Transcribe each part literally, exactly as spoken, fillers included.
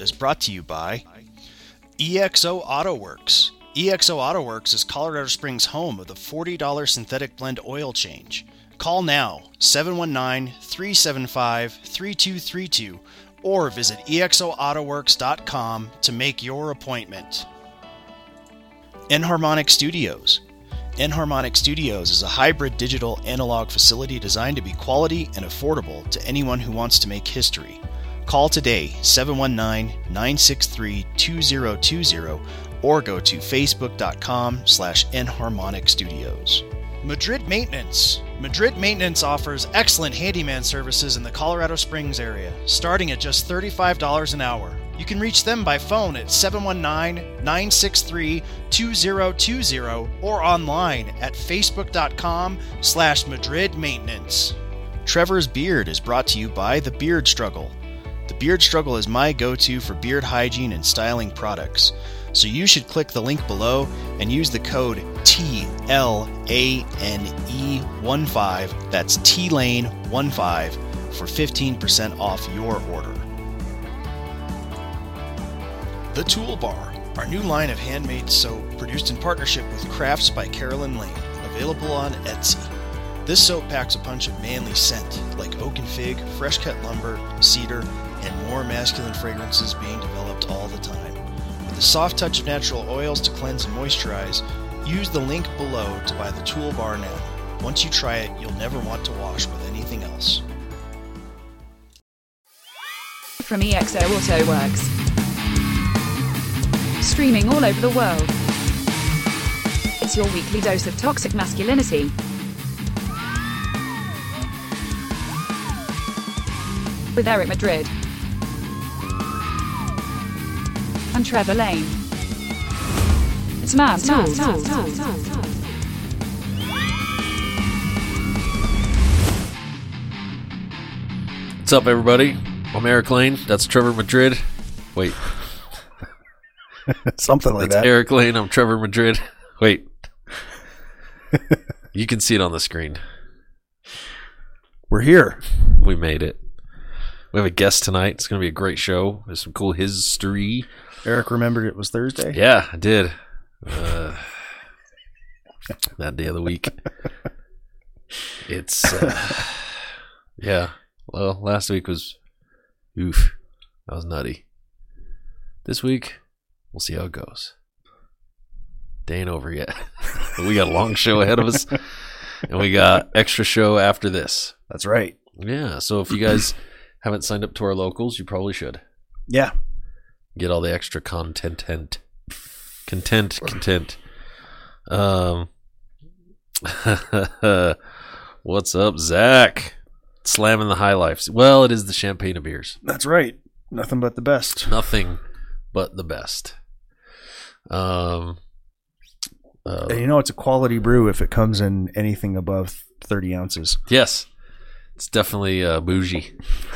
is brought to you by E X O Auto Works. E X O Auto Works is Colorado Springs' home of the forty dollars synthetic blend oil change. Call now, seven one nine, three seven five, three two three two, or visit E X O auto works dot com to make your appointment. Enharmonic Studios. Enharmonic Studios is a hybrid digital analog facility designed to be quality and affordable to anyone who wants to make history. Call today, seven one nine, nine six three, two zero two zero, or go to facebook.com slash Enharmonic Studios. Madrid Maintenance. Madrid Maintenance offers excellent handyman services in the Colorado Springs area, starting at just thirty-five dollars an hour. You can reach them by phone at seven one nine, nine six three, two zero two zero or online at facebook.com slash Madrid Maintenance. Trevor's Beard is brought to you by The Beard Struggle. The Beard Struggle is my go-to for beard hygiene and styling products. So you should click the link below and use the code T L A N E one five, that's T Lane one five, for fifteen percent off your order. The Toolbar, our new line of handmade soap produced in partnership with Crafts by Carolyn Lane, available on Etsy. This soap packs a punch of manly scent, like oak and fig, fresh cut lumber, cedar, and more masculine fragrances being developed all the time. With a soft touch of natural oils to cleanse and moisturize, use the link below to buy the Toolbar now. Once you try it, you'll never want to wash with anything else. From E X O Auto Works. Streaming all over the world. It's your weekly dose of toxic masculinity. With Eric Madrid and Trevor Lane. It's Man Talk. What's up, everybody? I'm Eric Lane. That's Trevor Madrid. Wait. Something like That's that. Eric Lane. I'm Trevor Madrid. Wait. You can see it on the screen. We're here. We made it. We have a guest tonight. It's going to be a great show. There's some cool history. Eric remembered it was Thursday? Yeah, I did. Uh, that day of the week. It's, uh, yeah. Well, last week was, oof, that was nutty. This week, we'll see how it goes. Day ain't over yet. We got a long show ahead of us, and we got extra show after this. That's right. Yeah, so if you guys haven't signed up to our locals, you probably should. Yeah. Get all the extra content, content, content, content. Um, what's up, Zach? Slamming the high life. Well, it is the champagne of beers. That's right. Nothing but the best. Nothing but the best. Um, uh, And you know it's a quality brew if it comes in anything above thirty ounces. Yes, it's definitely uh, bougie.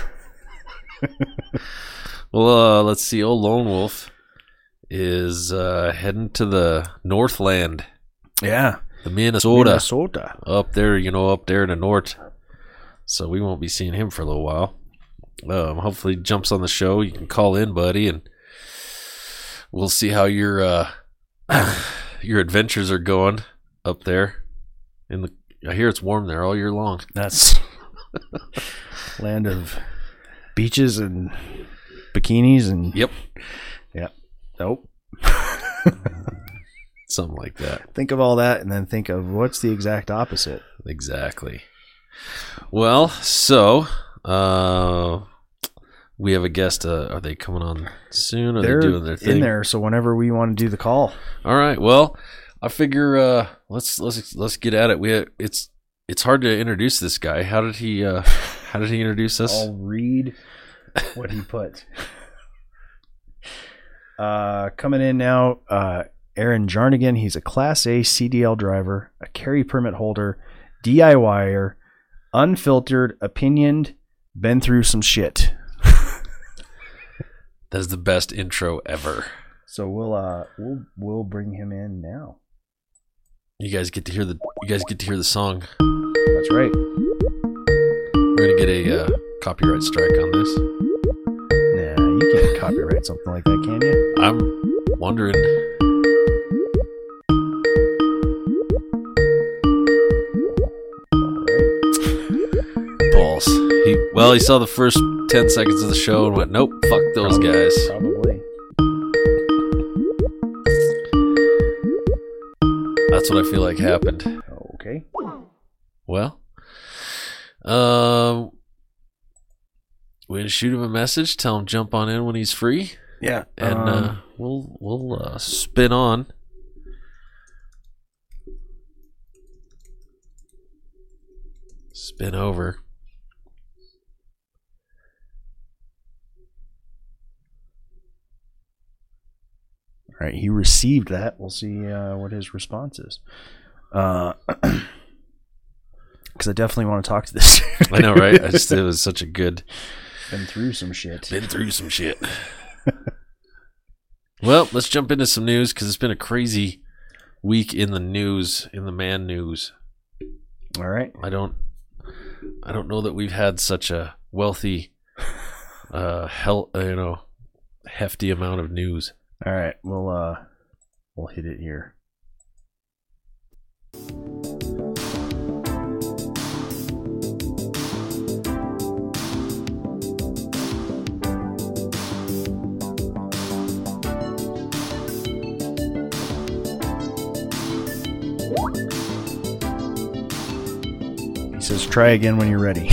Well, uh, let's see. Old Lone Wolf is uh, heading to the Northland. Yeah. The Minnesota. Minnesota. Up there, you know, up there in the north. So we won't be seeing him for a little while. Um, hopefully he jumps on the show. You can call in, buddy, and we'll see how your uh, your adventures are going up there. In the, I hear it's warm there all year long. That's land of beaches and bikinis and Yep. yeah. Nope. Something like that. Think of all that and then think of what's the exact opposite. Exactly. Well, so uh, we have a guest. Uh, are they coming on soon? Are They're they doing their thing? in there, so whenever we want to do the call. All right. Well, I figure uh, let's let's let's get at it. We it's it's hard to introduce this guy. How did he uh, how did he introduce us? I'll read what he put. Uh, coming in now, uh, Aaron Jarnigan. He's a Class A C D L driver, a carry permit holder, DIYer, unfiltered, opinioned, been through some shit. That is the best intro ever. So we'll uh we'll we'll bring him in now. You guys get to hear the you guys get to hear the song. That's right. We're gonna get a uh, copyright strike on this. Nah, you can't copyright something like that, can you? I'm wondering. Balls. He well, he saw the first ten seconds of the show and went, "Nope, fuck those Probably- guys." Probably. That's what I feel like happened. Okay. Well, um, we're gonna shoot him a message, tell him jump on in when he's free, Yeah. and um, uh, we'll we'll uh, spin on. Spin over. all right, he received that. We'll see uh, what his response is. Uh, because I definitely want to talk to this. I know, right? I just it was such a good. Been through some shit. Been through some shit. Well, let's jump into some news because it's been a crazy week in the news, in the man news. All right. I don't, I don't know that we've had such a wealthy, uh, hell, uh, you know, hefty amount of news. All right. We'll uh, we'll hit it here. He says, "Try again when you're ready."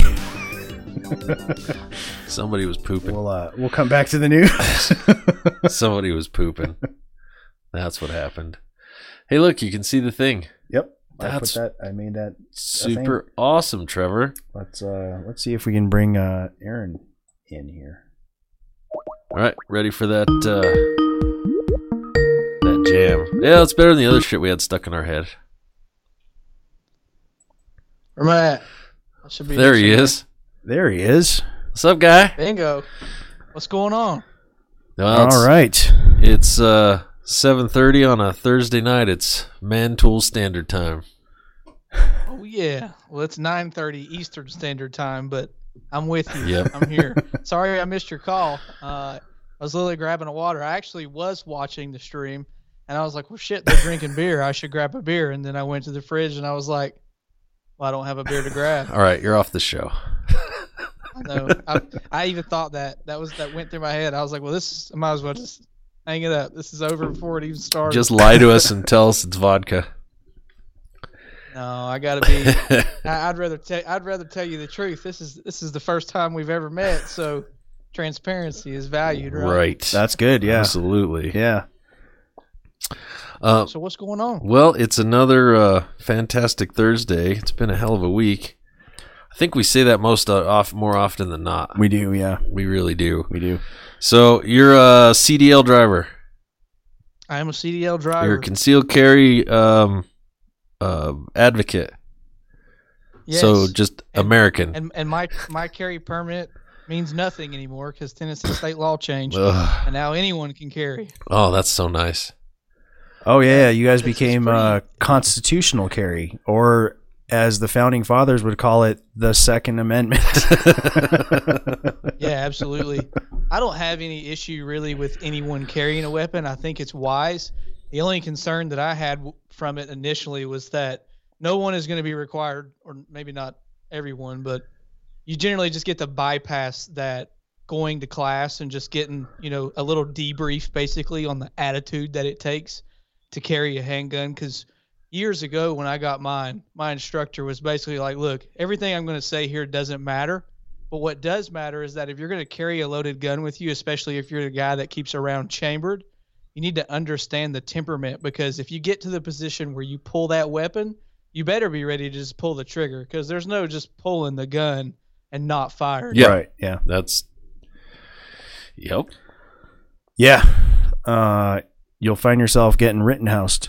Somebody was pooping. We'll uh, we'll come back to the news. Somebody was pooping. That's what happened. Hey, look, you can see the thing. Yep. I put That's that. I made that. super awesome, Trevor. Let's uh, let's see if we can bring uh, Aaron in here. All right, ready for that uh, that jam? Yeah, it's better than the other shit we had stuck in our head. Where am I at? I should be There he somewhere. is. There he is. What's up, guy? Bingo. What's going on? Well, it's, All right. It's uh, seven thirty on a Thursday night. It's Man Tool Standard Time. Oh yeah. Well, it's nine thirty Eastern Standard Time, but I'm with you. Yep. I'm here. Sorry I missed your call. Uh, I was literally grabbing a water. I actually was watching the stream, and I was like, well, shit, they're drinking beer. I should grab a beer. And then I went to the fridge, and I was like, well, I don't have a beer to grab. All right, you're off the show. I know. I, I even thought that. That was that went through my head. I was like, well, this is, I might as well just hang it up. This is over before it even started. Just lie to us and tell us it's vodka. No, I gotta be. I, I'd rather tell. I'd rather tell you the truth. This is this is the first time we've ever met, so transparency is valued, right? Right. That's good. Yeah. Absolutely. Yeah. Uh, So what's going on? well, it's another uh, fantastic Thursday. It's been a hell of a week. I think we say that most uh, off more often than not. We do. Yeah. We really do. We do. So you're a C D L driver. I am a C D L driver. You're a concealed carry um, uh, advocate. Yes. So just And- American. and and my my carry permit means nothing anymore because Tennessee state law changed, Ugh. and now anyone can carry. Oh, that's so nice. Oh yeah, you guys This is became pretty- uh, constitutional carry, or as the founding fathers would call it, the Second Amendment. Yeah, absolutely. I don't have any issue really with anyone carrying a weapon. I think it's wise. The only concern that I had w- from it initially was that no one is going to be required, or maybe not everyone, but you generally just get to bypass that going to class and just getting, you know, a little debrief basically on the attitude that it takes to carry a handgun. Because years ago when I got mine, my instructor was basically like, look, everything I'm going to say here doesn't matter. But what does matter is that if you're going to carry a loaded gun with you, especially if you're the guy that keeps around chambered, you need to understand the temperament, because if you get to the position where you pull that weapon, you better be ready to just pull the trigger, because there's no just pulling the gun and not firing. Yeah. Right. Yeah. That's. Yep. Yeah. Uh, you'll find yourself getting Rittenhoused.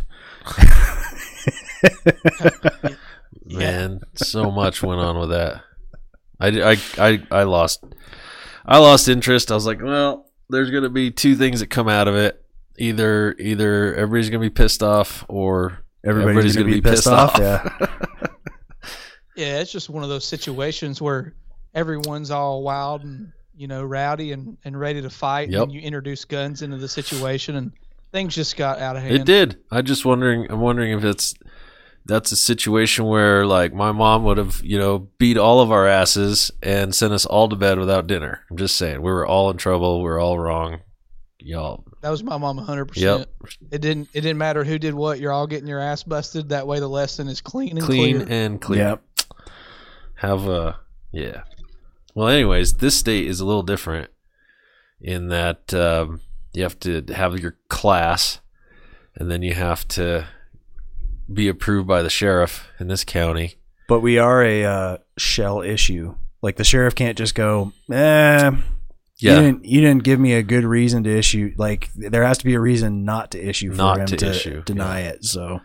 Man, so much went on with that. I, I, I, I lost I lost interest. I was like, well, there's going to be two things that come out of it. Either either everybody's going to be pissed off, or Everybody's, gonna, be, pissed, off. Yeah. Yeah, it's just one of those situations where everyone's all wild and you know, rowdy and, and ready to fight. Yep. And you introduce guns into the situation, and things just got out of hand. It did. I just wondering. I'm wondering if it's that's a situation where like my mom would have, you know, beat all of our asses and sent us all to bed without dinner. I'm just saying we were all in trouble. We were all wrong. Y'all. That was my mom one hundred percent. Yep. It didn't it didn't matter who did what. You're all getting your ass busted. That way the lesson is clean and Clean clear. and clear. Yep. Have a yeah. Well, anyways, this state is a little different in that um, you have to have your class, and then you have to be approved by the sheriff in this county. But we are a uh, shell issue. Like the sheriff can't just go, eh, Yeah. you didn't, you didn't give me a good reason to issue. Like there has to be a reason not to issue for Not him to to, issue, deny yeah. it. So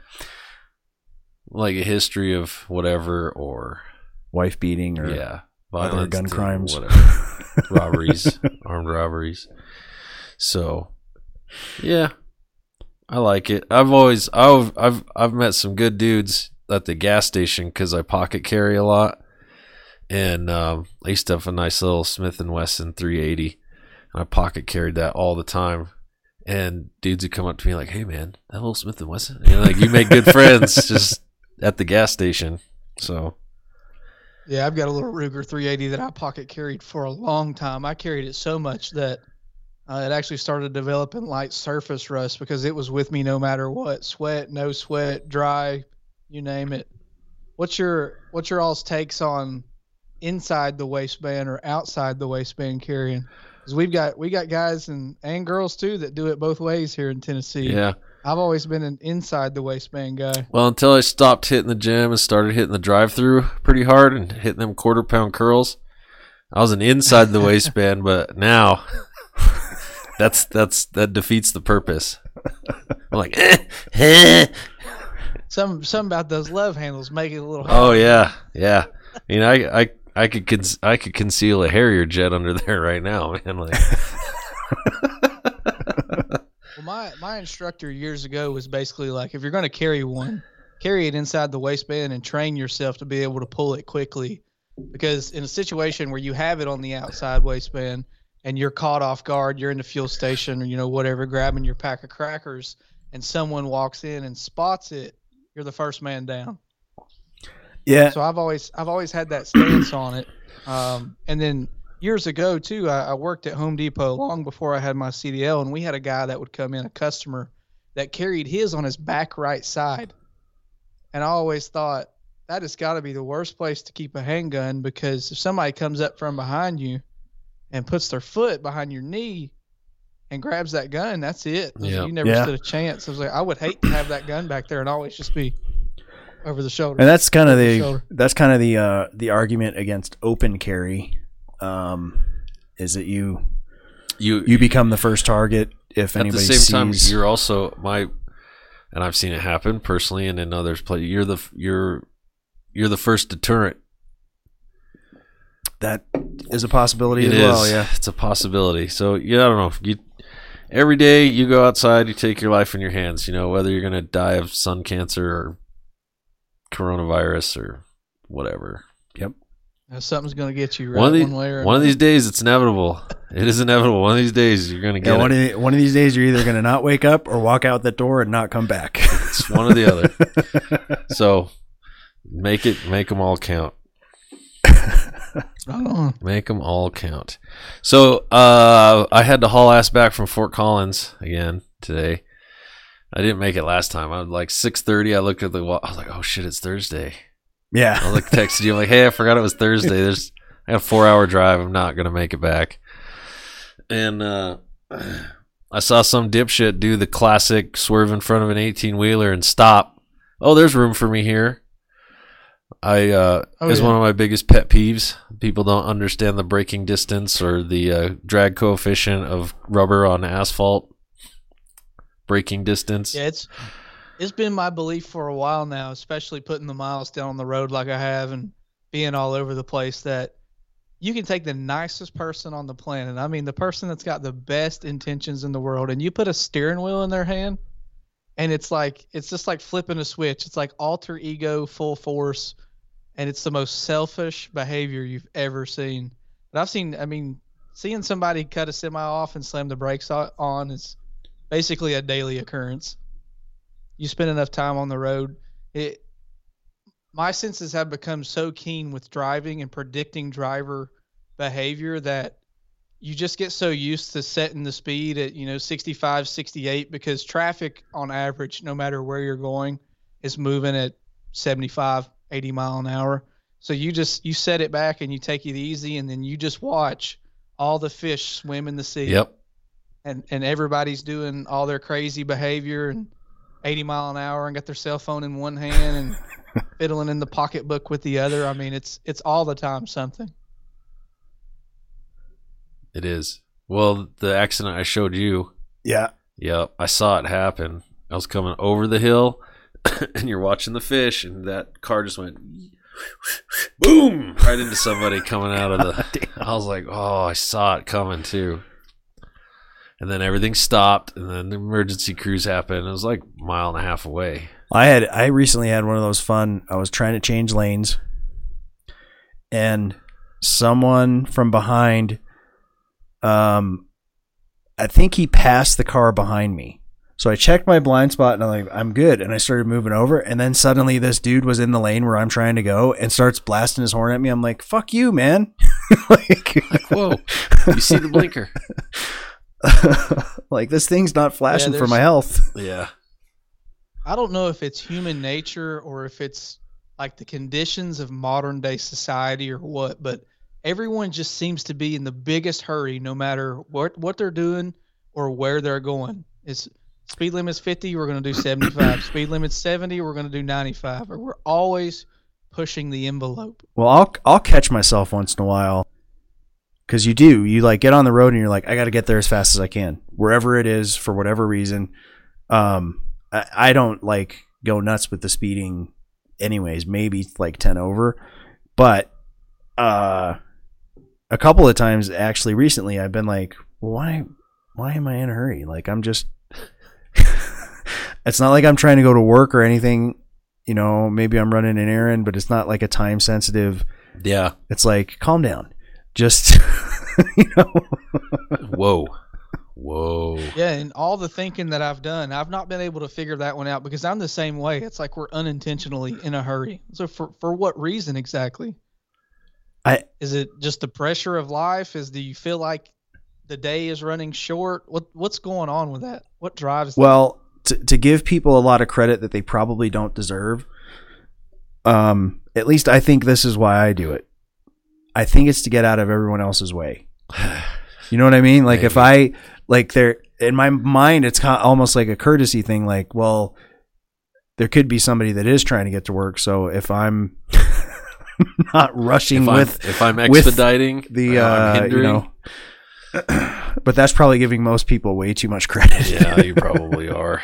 Like a history of whatever, or wife beating or yeah, other violence, gun to crimes. whatever, robberies, armed robberies. So, yeah, I like it. I've always I've I've I've met some good dudes at the gas station because I pocket carry a lot, and um, I used to have a nice little Smith and Wesson three eighty. And I pocket carried that all the time. And dudes would come up to me like, "Hey man, that little Smith and Wesson," you know, like you make good friends just at the gas station. So Yeah, I've got a little Ruger three eighty that I pocket carried for a long time. I carried it so much that uh, it actually started developing light surface rust because it was with me no matter what. Sweat, no sweat, dry, you name it. What's your what's your all's takes on inside the waistband or outside the waistband carrying? Because we've got we got guys and and girls too that do it both ways here in Tennessee. yeah. I've always been an inside the waistband guy. Well, until I stopped hitting the gym and started hitting the drive-through pretty hard and hitting them quarter-pound curls, I was an inside the waistband. But now, that's that's that defeats the purpose. I'm like, eh, eh. Some some about those love handles make it a little. Oh yeah, yeah. I mean, I I I could con- I could conceal a Harrier jet under there right now, man. Like, Well, my my instructor years ago was basically like, if you're going to carry one, carry it inside the waistband and train yourself to be able to pull it quickly. Because in a situation where you have it on the outside waistband and you're caught off guard, you're in the fuel station or, you know, whatever, grabbing your pack of crackers, and someone walks in and spots it, you're the first man down. yeah, So I've always I've always had that stance on it. Um, and then years ago too, I, I worked at Home Depot long before I had my C D L, and we had a guy that would come in, a customer that carried his on his back right side. And I always thought that has got to be the worst place to keep a handgun, because if somebody comes up from behind you and puts their foot behind your knee and grabs that gun, that's it. Yep. You never Yeah. stood a chance. I was like, I would hate to have that gun back there and always just be over the shoulder. and that's kind of Over the the shoulder. that's kind of the uh, the argument against open carry, um, is that you you you become the first target if at anybody the same time, sees. you're also my, and I've seen it happen personally, and in others play. You're the you're you're the first deterrent. That is a possibility It as is. well. Yeah, It's a possibility. So yeah, I don't know. You every day you go outside, you take your life in your hands. You know, whether you're gonna die of sun cancer or coronavirus or whatever. Uh, Something's going to get you right One of, one the, way or one of another. these days, it's inevitable. It is inevitable. One of these days, you're gonna yeah. get One it. of, the, one of these days, you're either going to not wake up or walk out the door and not come back. It's one or the other. So make it, make them all count. Right on. Make them all count. So uh, I had to haul ass back from Fort Collins again today. I didn't make it last time. I was like six thirty. I looked at the wall. I was like, oh shit, it's Thursday. Yeah, I like texted you. I'm like, hey, I forgot it was Thursday. There's I have a four hour drive. I'm not gonna make it back. And uh, I saw some dipshit do the classic swerve in front of an eighteen wheeler and stop. Oh, there's room for me here. I uh, Oh, is yeah. one of my biggest pet peeves. People don't understand the braking distance or the uh, drag coefficient of rubber on asphalt. Braking distance. Yeah, it's it's been my belief for a while now, especially putting the miles down on the road like I have and being all over the place, that you can take the nicest person on the planet. I mean, the person that's got the best intentions in the world, and you put a steering wheel in their hand, and it's like it's just like flipping a switch. It's like alter ego full force, and it's the most selfish behavior you've ever seen. But I've seen, I mean, seeing somebody cut a semi off and slam the brakes o- on is basically a daily occurrence. You spend enough time on the road. It, my senses have become so keen with driving and predicting driver behavior that you just get so used to setting the speed at, you know, sixty-five, sixty-eight, because traffic on average, no matter where you're going, is moving at seventy-five, eighty mile an hour. So you just, you set it back and you take it easy, and then you just watch all the fish swim in the sea. Yep. And, and everybody's doing all their crazy behavior and eighty mile an hour and got their cell phone in one hand and fiddling in the pocketbook with the other. I mean, it's, it's all the time something. It is. Well, the accident I showed you. Yeah. Yep. I saw it happen. I was coming over the hill and you're watching the fish, and that car just went boom right into somebody coming out of the. I was like, oh, I saw it coming too. And then everything stopped, and then the emergency crews happened. It was like a mile and a half away. I had I recently had one of those fun. I was trying to change lanes, and someone from behind, um, I think he passed the car behind me. So I checked my blind spot, and I'm like, I'm good. And I started moving over, and then suddenly this dude was in the lane where I'm trying to go and starts blasting his horn at me. I'm like, fuck you, man. like, like, whoa, you see the blinker. Like, this thing's not flashing Yeah, for my health. Yeah. I don't know if it's human nature or if it's like the conditions of modern day society or what, but everyone just seems to be in the biggest hurry no matter what, what they're doing or where they're going. It's speed limit's fifty, we're going to do seventy-five. Speed limit's seventy, we're going to do ninety-five. Or we're always pushing the envelope. Well, I'll I'll catch myself once in a while, because you do. You like get on the road and you're like, I got to get there as fast as I can, wherever it is, for whatever reason. Um, I, I don't like go nuts with the speeding, anyways. Maybe like ten over, but uh, a couple of times actually recently, I've been like, well, why why am I in a hurry? Like, I'm just. It's not like I'm trying to go to work or anything. You know, maybe I'm running an errand, but it's not like a time sensitive. Yeah. It's like, calm down. Just, you know. Whoa. Whoa. Yeah, and all the thinking that I've done, I've not been able to figure that one out because I'm the same way. It's like we're unintentionally in a hurry. So for, for what reason exactly? I Is it just the pressure of life? Is do you feel like the day is running short? What What's going on with that? What drives that? Well, to, to give people a lot of credit that they probably don't deserve, um, at least I think this is why I do it. I think it's to get out of everyone else's way. You know what I mean? Like, Maybe. if I, like, there, in my mind, it's kind of almost like a courtesy thing. Like, well, there could be somebody that is trying to get to work. So if I'm not rushing If with, I'm, if I'm with expediting, the, or I'm uh, you hindering, know, but that's probably giving most people way too much credit. yeah, you probably are.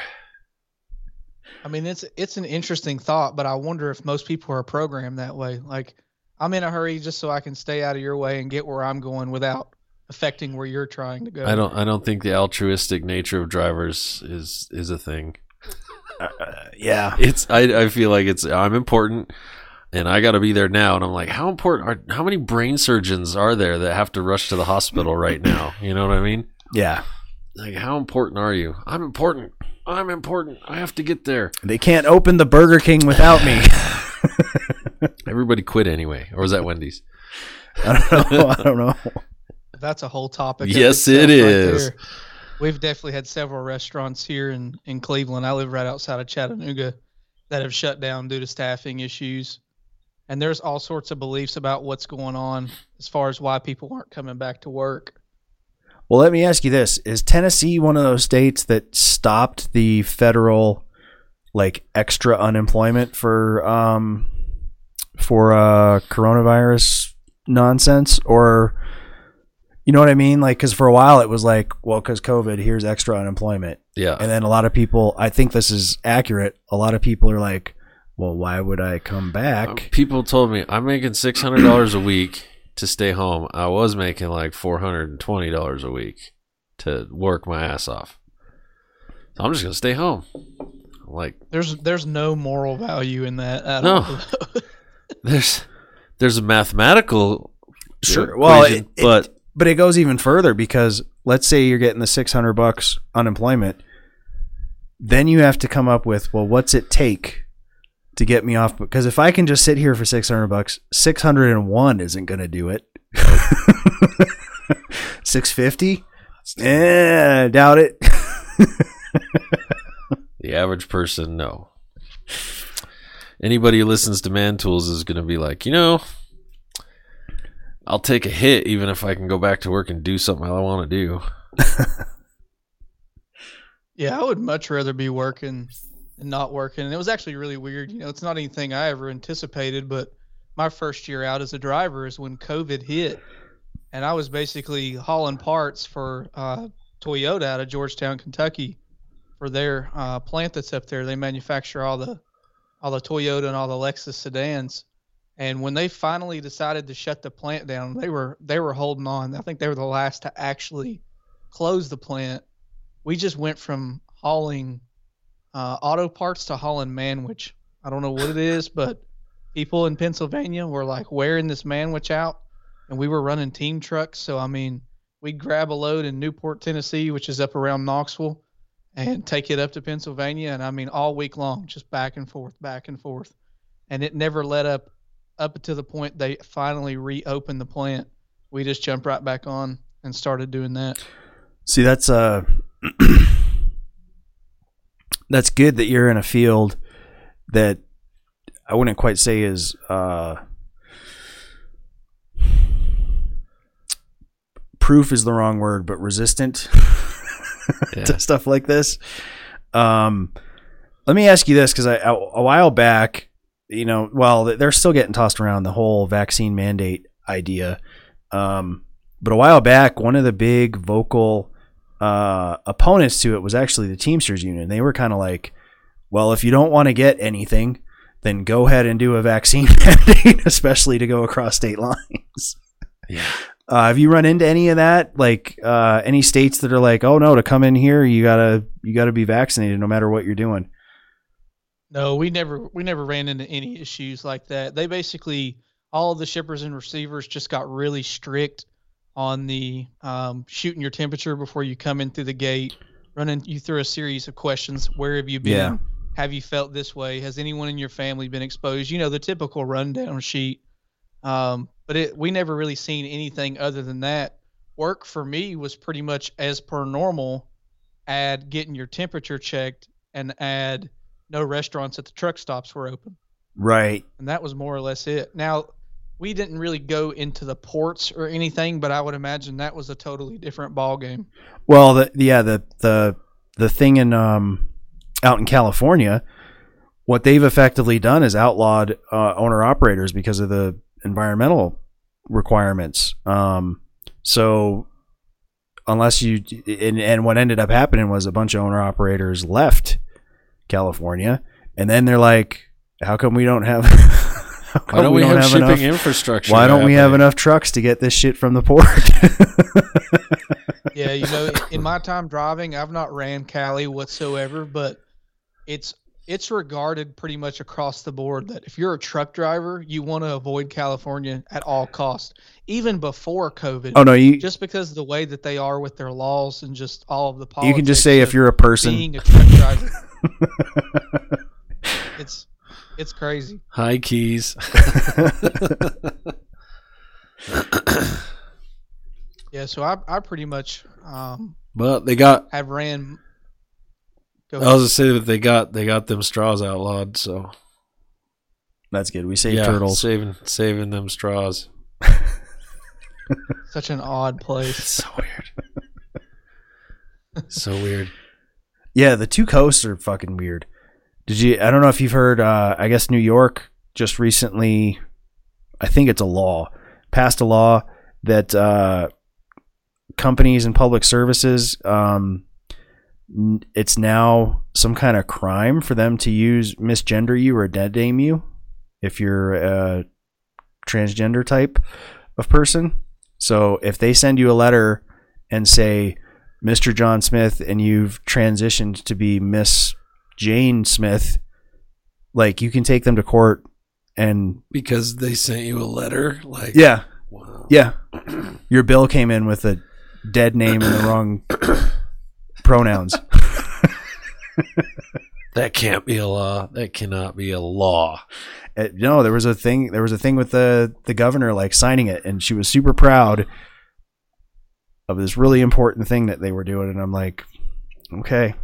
I mean, it's it's an interesting thought, but I wonder if most people are programmed that way. Like, I'm in a hurry just so I can stay out of your way and get where I'm going without affecting where you're trying to go. I don't. I don't think the altruistic nature of drivers is is a thing. Uh, yeah. It's. I. I feel like it's. I'm important, and I got to be there now. And I'm like, how important are? How many brain surgeons are there that have to rush to the hospital right now? You know what I mean? Yeah. Like, how important are you? I'm important. I'm important. I have to get there. They can't open the Burger King without me. Everybody quit anyway, or was that Wendy's? I don't know. I don't know. That's a whole topic. of Yes, itself it right is. there. We've definitely had several restaurants here in, in Cleveland. I live right outside of Chattanooga that have shut down due to staffing issues. And there's all sorts of beliefs about what's going on as far as why people aren't coming back to work. Well, let me ask you this. Is Tennessee one of those states that stopped the federal, like, extra unemployment for um for uh coronavirus nonsense? Or, you know what I mean? Like, because for a while it was like, well, because COVID, here's extra unemployment. Yeah. And then a lot of people, I think this is accurate, a lot of people are like, well, why would I come back? Um, people told me I'm making six hundred dollars a week to stay home. I was making like four hundred twenty dollars a week to work my ass off. So I'm just gonna stay home. Like, There's there's no moral value in that at No. all. there's there's a mathematical Sure. Well, equation, it- it- but But it goes even further because let's say you're getting the six hundred bucks unemployment. Then you have to come up with, well, what's it take to get me off? Because if I can just sit here for six hundred bucks, six hundred one isn't going to do it. six fifty? Eh, doubt it. The average person, no. Anybody who listens to Man Tools is going to be like, you know, I'll take a hit even if I can go back to work and do something I want to do. Yeah, I would much rather be working and not working. And it was actually really weird. You know, it's not anything I ever anticipated, but my first year out as a driver is when COVID hit. And I was basically hauling parts for uh, Toyota out of Georgetown, Kentucky, for their uh, plant that's up there. They manufacture all the all the Toyota and all the Lexus sedans. And when they finally decided to shut the plant down, they were they were holding on. I think they were the last to actually close the plant. We just went from hauling uh, auto parts to hauling manwich. I don't know what it is, but people in Pennsylvania were like wearing this manwich out, and we were running team trucks. So, I mean, we'd grab a load in Newport, Tennessee, which is up around Knoxville, and take it up to Pennsylvania. And, I mean, all week long, just back and forth, back and forth. And it never let up up to the point they finally reopened the plant. We just jumped right back on and started doing that. See, that's uh, that's good that you're in a field that I wouldn't quite say is uh, proof is the wrong word, but resistant Yeah. to stuff like this. Um, let me ask you this, because I a, a while back, you know, well, they're still getting tossed around the whole vaccine mandate idea. Um, but a while back, one of the big vocal uh, opponents to it was actually the Teamsters Union. They were kind of like, well, if you don't want to get anything, then go ahead and do a vaccine mandate, especially to go across state lines. Yeah. Uh, have you run into any of that? Like uh, any states that are like, oh no, to come in here, you gotta you gotta be vaccinated no matter what you're doing. No, we never we never ran into any issues like that. They basically, all of the shippers and receivers just got really strict on the um, shooting your temperature before you come in through the gate, running you through a series of questions. Where have you been? Yeah. Have you felt this way? Has anyone in your family been exposed? You know, the typical rundown sheet. Um, but it, we never really seen anything other than that. Work for me was pretty much as per normal. Add getting your temperature checked and add no restaurants at the truck stops were open. Right. And that was more or less it. Now, we didn't really go into the ports or anything, but I would imagine that was a totally different ball game. Well, the, yeah, the the the thing in um out in California, what they've effectively done is outlawed uh, owner operators because of the environmental requirements. Um, so unless you and, and what ended up happening was a bunch of owner operators left California, and then they're like, "How come we don't have?" How come Why don't we, don't have, have shipping enough, infrastructure? Why don't we have happening? enough trucks to get this shit from the port? Yeah, you know, in my time driving, I've not ran Cali whatsoever, but it's it's regarded pretty much across the board that if you're a truck driver, you want to avoid California at all costs, even before COVID. Oh no, you just because of the way that they are with their laws and just all of the politics. you can just say of if you're a person being a truck driver. it's it's crazy. High keys. Yeah, so I I pretty much um But they got. have ran. Go I ahead. was gonna say that they got they got them straws outlawed. So that's good. We save yeah, turtles. saving saving them straws. Such an odd place. It's so weird. So weird. Yeah, the two coasts are fucking weird. Did you? I don't know if you've heard. Uh, I guess New York just recently, I think it's a law, passed a law that uh, companies and public services, um, it's now some kind of crime for them to use misgender you or dead name you if you're a transgender type of person. So if they send you a letter and say, Mister John Smith, and you've transitioned to be Miss Jane Smith, like you can take them to court and Because they sent you a letter, like yeah, Wow. Yeah. Your bill came in with a dead name and the wrong pronouns. That can't be a law. That cannot be a law. Uh, no, there was a thing. There was a thing with the the governor like signing it, and she was super proud of this really important thing that they were doing. And I'm like, okay.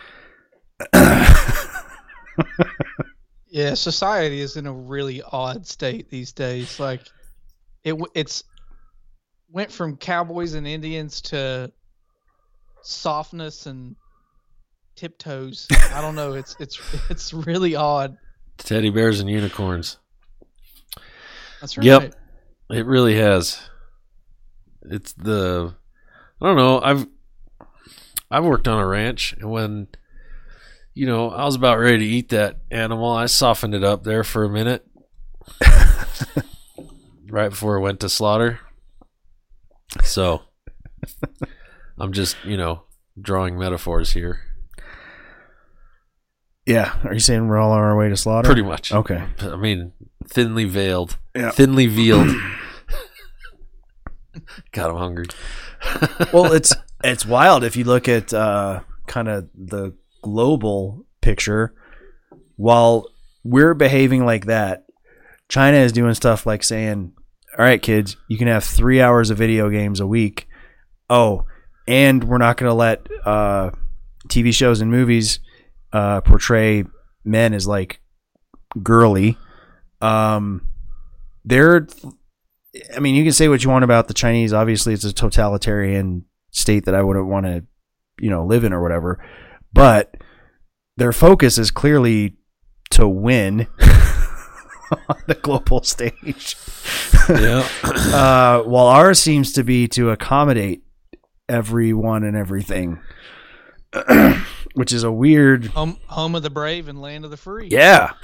Yeah, society is in a really odd state these days. Like, it w- it's went from cowboys and Indians to softness and tiptoes. I don't know. It's it's it's really odd. Teddy bears and unicorns. That's right. Yep. It really has. It's the I don't know, I've I've worked on a ranch, and when you know, I was about ready to eat that animal, I softened it up there for a minute. Right before it went to slaughter. So I'm just, you know, drawing metaphors here. Yeah. Are you saying we're all on our way to slaughter? Pretty much. Okay. I mean, thinly veiled. Yeah. Thinly veiled. God, I'm hungry. Well, it's it's wild if you look at uh, kind of the global picture. While we're behaving like that, China is doing stuff like saying, all right, kids, you can have three hours of video games a week. Oh, and we're not going to let uh, T V shows and movies uh, portray men as like girly. Um, they're, I mean, you can say what you want about the Chinese. Obviously, it's a totalitarian state that I wouldn't want to, you know, live in or whatever. But their focus is clearly to win on the global stage. Yeah. uh, while ours seems to be to accommodate everyone and everything, which is a weird. Home, home of the brave and land of the free. Yeah.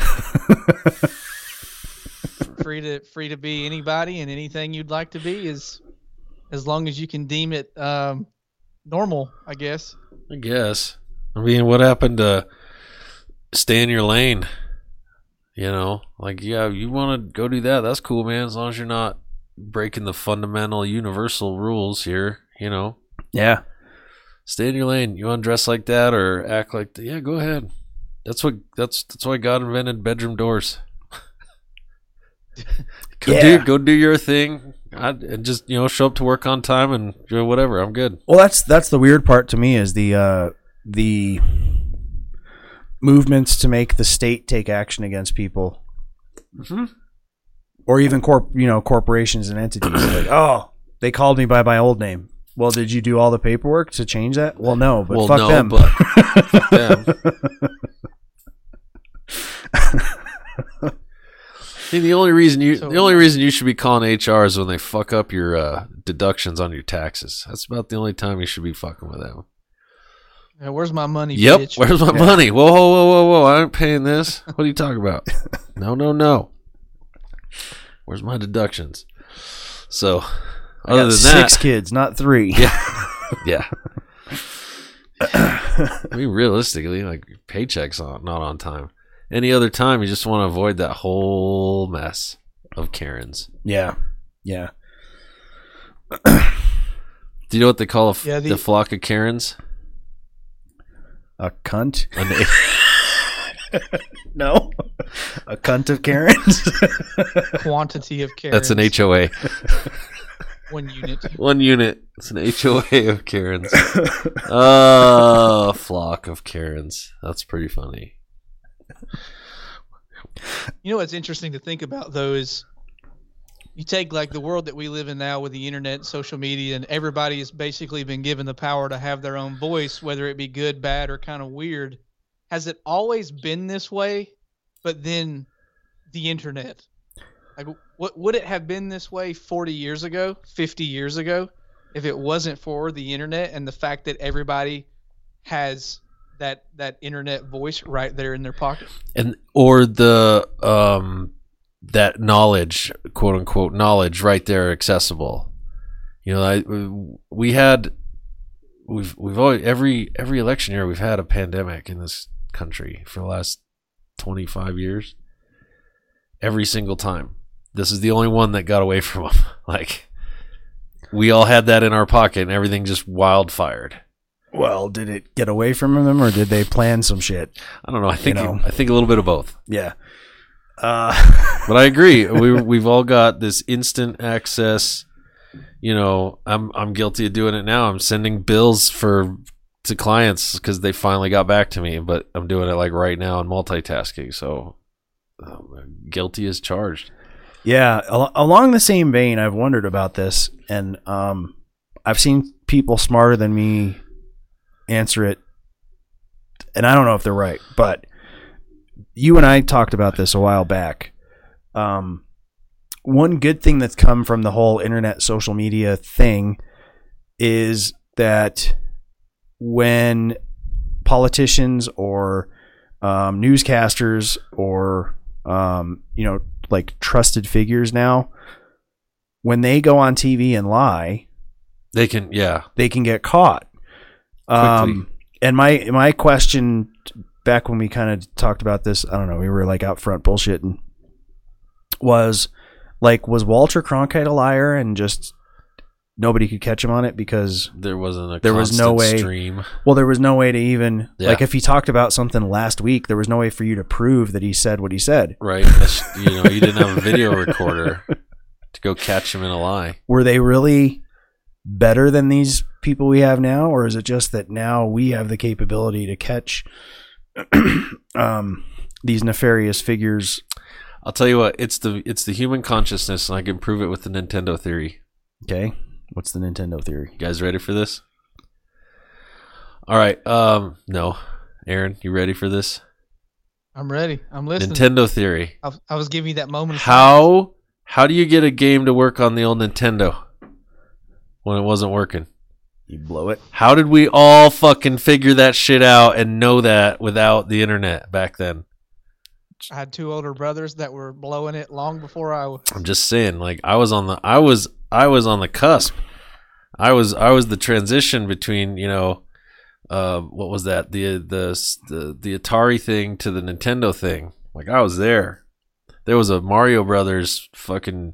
free to free to be anybody and anything you'd like to be, is as long as you can deem it um, normal, I guess. I guess. I mean, what happened to stay in your lane? You know, like, yeah, you want to go do that. That's cool, man. As long as you're not breaking the fundamental universal rules here, you know. Yeah. Stay in your lane. You want to dress like that or act like that? Yeah, go ahead. That's what. That's that's why God invented bedroom doors. go Yeah. do go do your thing, I, and just, you know, show up to work on time and do whatever. I'm good. Well, that's that's the weird part to me is the uh, the movements to make the state take action against people, Mm-hmm. or even corp, you know, corporations and entities. Like, oh, they called me by my old name. Well, did you do all the paperwork to change that? Well, no, but well, fuck no, them. but fuck them. I mean, the only reason you So- the only reason you should be calling H R is when they fuck up your uh, deductions on your taxes. That's about the only time you should be fucking with them. Yeah, where's my money, Yep. bitch? Where's my Yeah. money? Whoa, whoa, whoa, whoa, whoa! I ain't paying this. What are you talking about? No, no, no. Where's my deductions? So, I other got than that, six kids, not three. yeah, yeah. I mean, realistically, like, your paycheck's on, not on time. Any other time, you just want to avoid that whole mess of Karens. Yeah. Yeah. Do you know what they call a f- Yeah, the- the flock of Karens? A cunt? An No. A cunt of Karens? Quantity of Karens. That's an H O A. One unit. One unit. It's an H O A of Karens. Oh, flock of Karens. That's pretty funny. You know what's interesting to think about, though, is you take like the world that we live in now with the internet, social media, and everybody has basically been given the power to have their own voice, whether it be good, bad, or kind of weird. Has it always been this way? But then the internet, like, what would it have been this way forty years ago, fifty years ago, if it wasn't for the internet and the fact that everybody has that that internet voice right there in their pocket? And or the um that knowledge, quote unquote knowledge, right there accessible. You know, I we had we've we've always every every election year we've had a pandemic in this country for the last twenty-five years. Every single time. this is the only one that got away from him. Like, we all had that in our pocket, and everything just wildfired. Well, did it get away from them, or did they plan some shit? I don't know. I think You know. I think a little bit of both. Yeah. Uh, But I agree. We we've all got this instant access. You know, I'm I'm guilty of doing it now. I'm sending bills for to clients because they finally got back to me, but I'm doing it like right now and multitasking. So um, guilty as charged. yeah. Al- along the same vein, I've wondered about this, and um, I've seen people smarter than me answer it, and I don't know if they're right, but you and I talked about this a while back. Um, one good thing that's come from the whole internet social media thing is that when politicians or um, newscasters or um, you know, like trusted figures now, when they go on T V and lie, They can, yeah. they can get caught. Um, and my my question back when we kind of talked about this, I don't know, we were like out front bullshitting, was like, was Walter Cronkite a liar and just nobody could catch him on it because There wasn't a there was no way stream. well there was no way to even Yeah. like if he talked about something last week, there was no way for you to prove that he said what he said. Right. That's- you know, you didn't have a video recorder to go catch him in a lie. Were they really better than these people we have now, or is it just that now we have the capability to catch um, these nefarious figures? I'll tell you what, it's the it's the human consciousness, and I can prove it with the Nintendo theory. Okay, what's the Nintendo theory? You guys ready for this? All right. Um, no, Aaron, you ready for this? I'm ready. I'm listening. Nintendo theory. I, I was giving you that moment. Of How how do you get a game to work on the old Nintendo when it wasn't working? You blow it. How did we all fucking figure that shit out and know that without the internet back then? I had two older brothers that were blowing it long before I was. I'm just saying, like I was on the I was I was on the cusp. I was I was the transition between, you know, uh, what was that? The the the the Atari thing to the Nintendo thing. Like I was there. There was a Mario Brothers fucking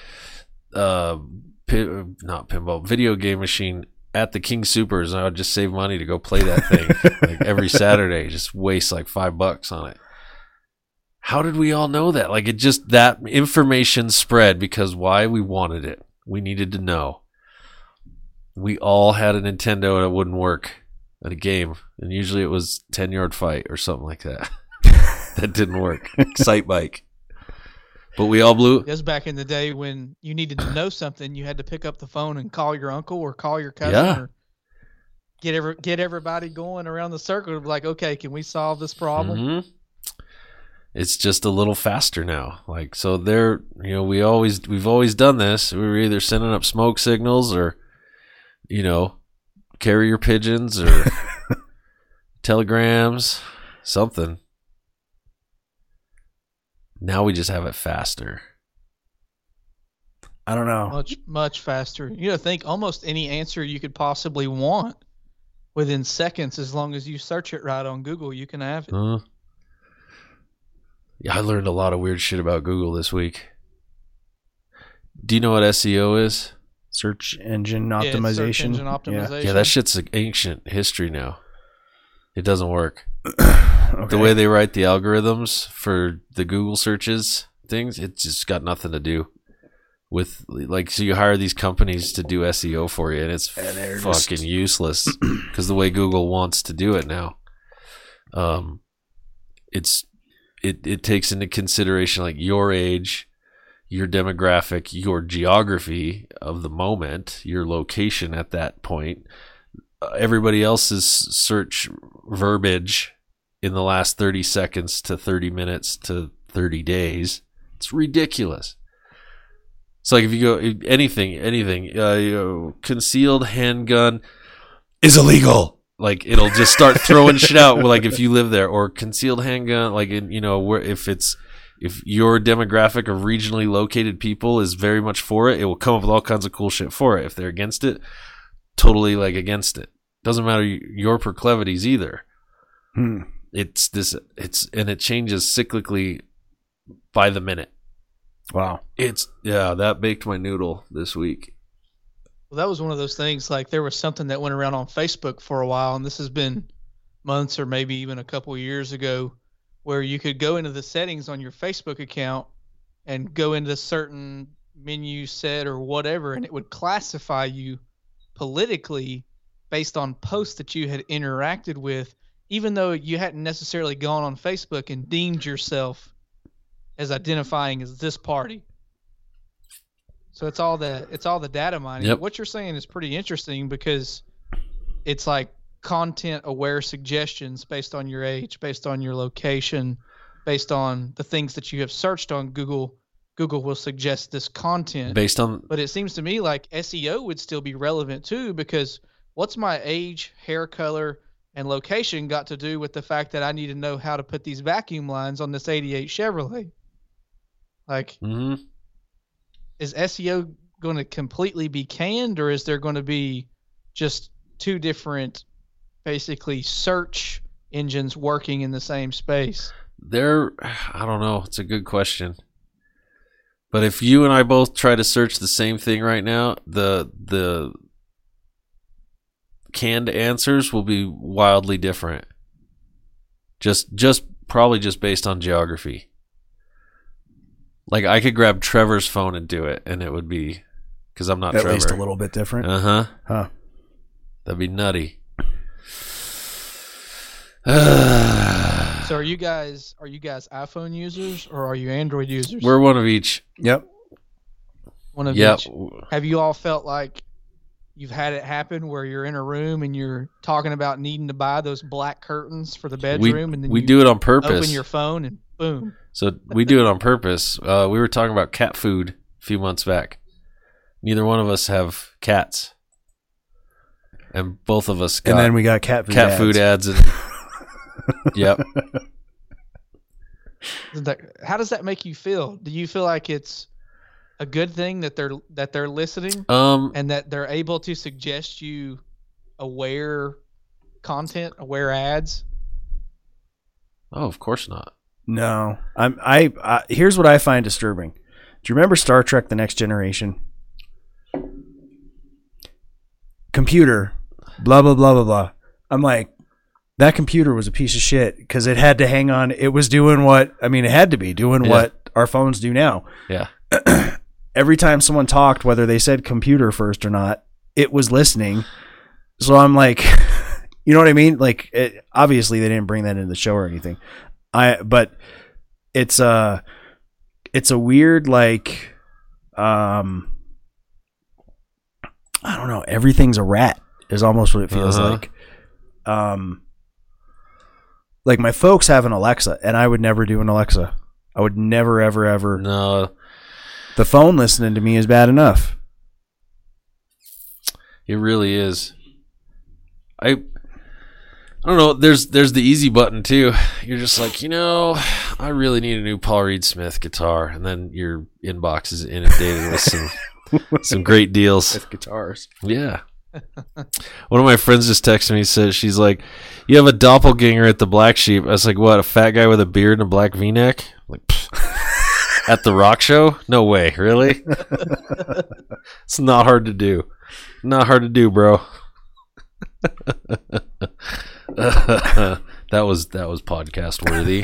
uh pi- not pinball video game machine at the King Supers, and I would just save money to go play that thing like every Saturday, just waste like five bucks on it. How did we all know that? Like it just, that information spread because why? We wanted it. We needed to know. We all had a Nintendo that wouldn't work at a game. And usually it was ten yard fight or something like that. That didn't work. Excite Bike. But we all blew. It was back in the day when you needed to know something, you had to pick up the phone and call your uncle or call your cousin Yeah. or get every, get everybody going around the circle. Like, okay, can we solve this problem? Mhm. It's just a little faster now. Like, so there, you know, we always, we've always done this. We were either sending up smoke signals or, you know, carrier pigeons or telegrams, something. Now we just have it faster. I don't know. Much, much faster. You know, think almost any answer you could possibly want within seconds, as long as you search it right on Google, you can have it. Uh, yeah, I learned a lot of weird shit about Google this week. Do you know what S E O is? Search engine Yeah, it's optimization. search engine Yeah. optimization. Yeah, that shit's like ancient history now. It doesn't work. Okay. The way they write the algorithms for the Google searches things, it's just got nothing to do with, like, so you hire these companies to do S E O for you, and it's And they're fucking just- useless because the way Google wants to do it now, um, it's it it takes into consideration like your age, your demographic, your geography of the moment, your location at that point, uh, everybody else's search verbiage in the last thirty seconds to thirty minutes to thirty days. It's ridiculous. It's like if you go anything, anything, uh, you know, concealed handgun is illegal. Like it'll just start throwing shit out. Like if you live there, or concealed handgun, like in, you know, where if it's if your demographic of regionally located people is very much for it, it will come up with all kinds of cool shit for it. If they're against it, totally like against it. Doesn't matter your proclivities either. Hmm. It's this. It's and it changes cyclically by the minute. Wow. It's yeah, that baked my noodle this week. Well, that was one of those things. Like there was something that went around on Facebook for a while, and this has been months or maybe even a couple of years ago, where you could go into the settings on your Facebook account and go into certain menu set or whatever, and it would classify you politically based on posts that you had interacted with, even though you hadn't necessarily gone on Facebook and deemed yourself as identifying as this party. So it's all the it's all the data mining. Yep. What you're saying is pretty interesting because it's like content aware suggestions based on your age, based on your location, based on the things that you have searched on Google. Google will suggest this content Based on But it seems to me like S E O would still be relevant too, because what's my age, hair color, and location got to do with the fact that I need to know how to put these vacuum lines on this eighty-eight Chevrolet? Like, mm-hmm. is S E O going to completely be canned, or is there going to be just two different, basically, search engines working in the same space? There, I don't know. It's a good question. But if you and I both try to search the same thing right now, the the canned answers will be wildly different. Just just probably just based on geography. Like I could grab Trevor's phone and do it, and it would be because I'm not At Trevor. least a little bit different. Uh huh. Huh. That'd be nutty. So are you guys are you guys iPhone users or are you Android users? We're one of each. Yep. One of Yep. each. Have you all felt like you've had it happen where you're in a room and you're talking about needing to buy those black curtains for the We, bedroom, and then we you do it on purpose. open your phone and boom? So we do it on purpose. Uh, we were talking about cat food a few months back. Neither one of us have cats, and both of us got And then we got cat food cat ads. food ads. And, yep. Isn't that, how does that make you feel? Do you feel like it's a good thing that they're that they're listening Um. and that they're able to suggest you aware content, aware ads? Oh, of course not. No, I'm. I, I here's what I find disturbing. Do you remember Star Trek: The Next Generation? Computer, blah blah blah blah blah. I'm like, that computer was a piece of shit because it had to hang on. It was doing what I mean. It had to be doing Yeah. what our phones do now. Yeah. Every time someone talked, whether they said computer first or not, it was listening. So I'm like, you know what I mean? Like, it, obviously they didn't bring that into the show or anything. I, but it's a, it's a weird, like, um, I don't know. Everything's a rat is almost what it feels Uh-huh. like. Um, like my folks have an Alexa, and I would never do an Alexa. I would never, ever, ever. No, The phone listening to me is bad enough. it really is. I. I don't know. There's there's the easy button too. You're just like, you know, I really need a new Paul Reed Smith guitar, and then your inbox is inundated with some some great deals. With guitars. Yeah. One of my friends just texted me, said she's like, you have a doppelganger at the Black Sheep. I was like, what, a fat guy with a beard and a black V-neck? Like, pfft. At the rock show? No way, really? It's not hard to do. Not hard to do, bro. that was that was podcast worthy.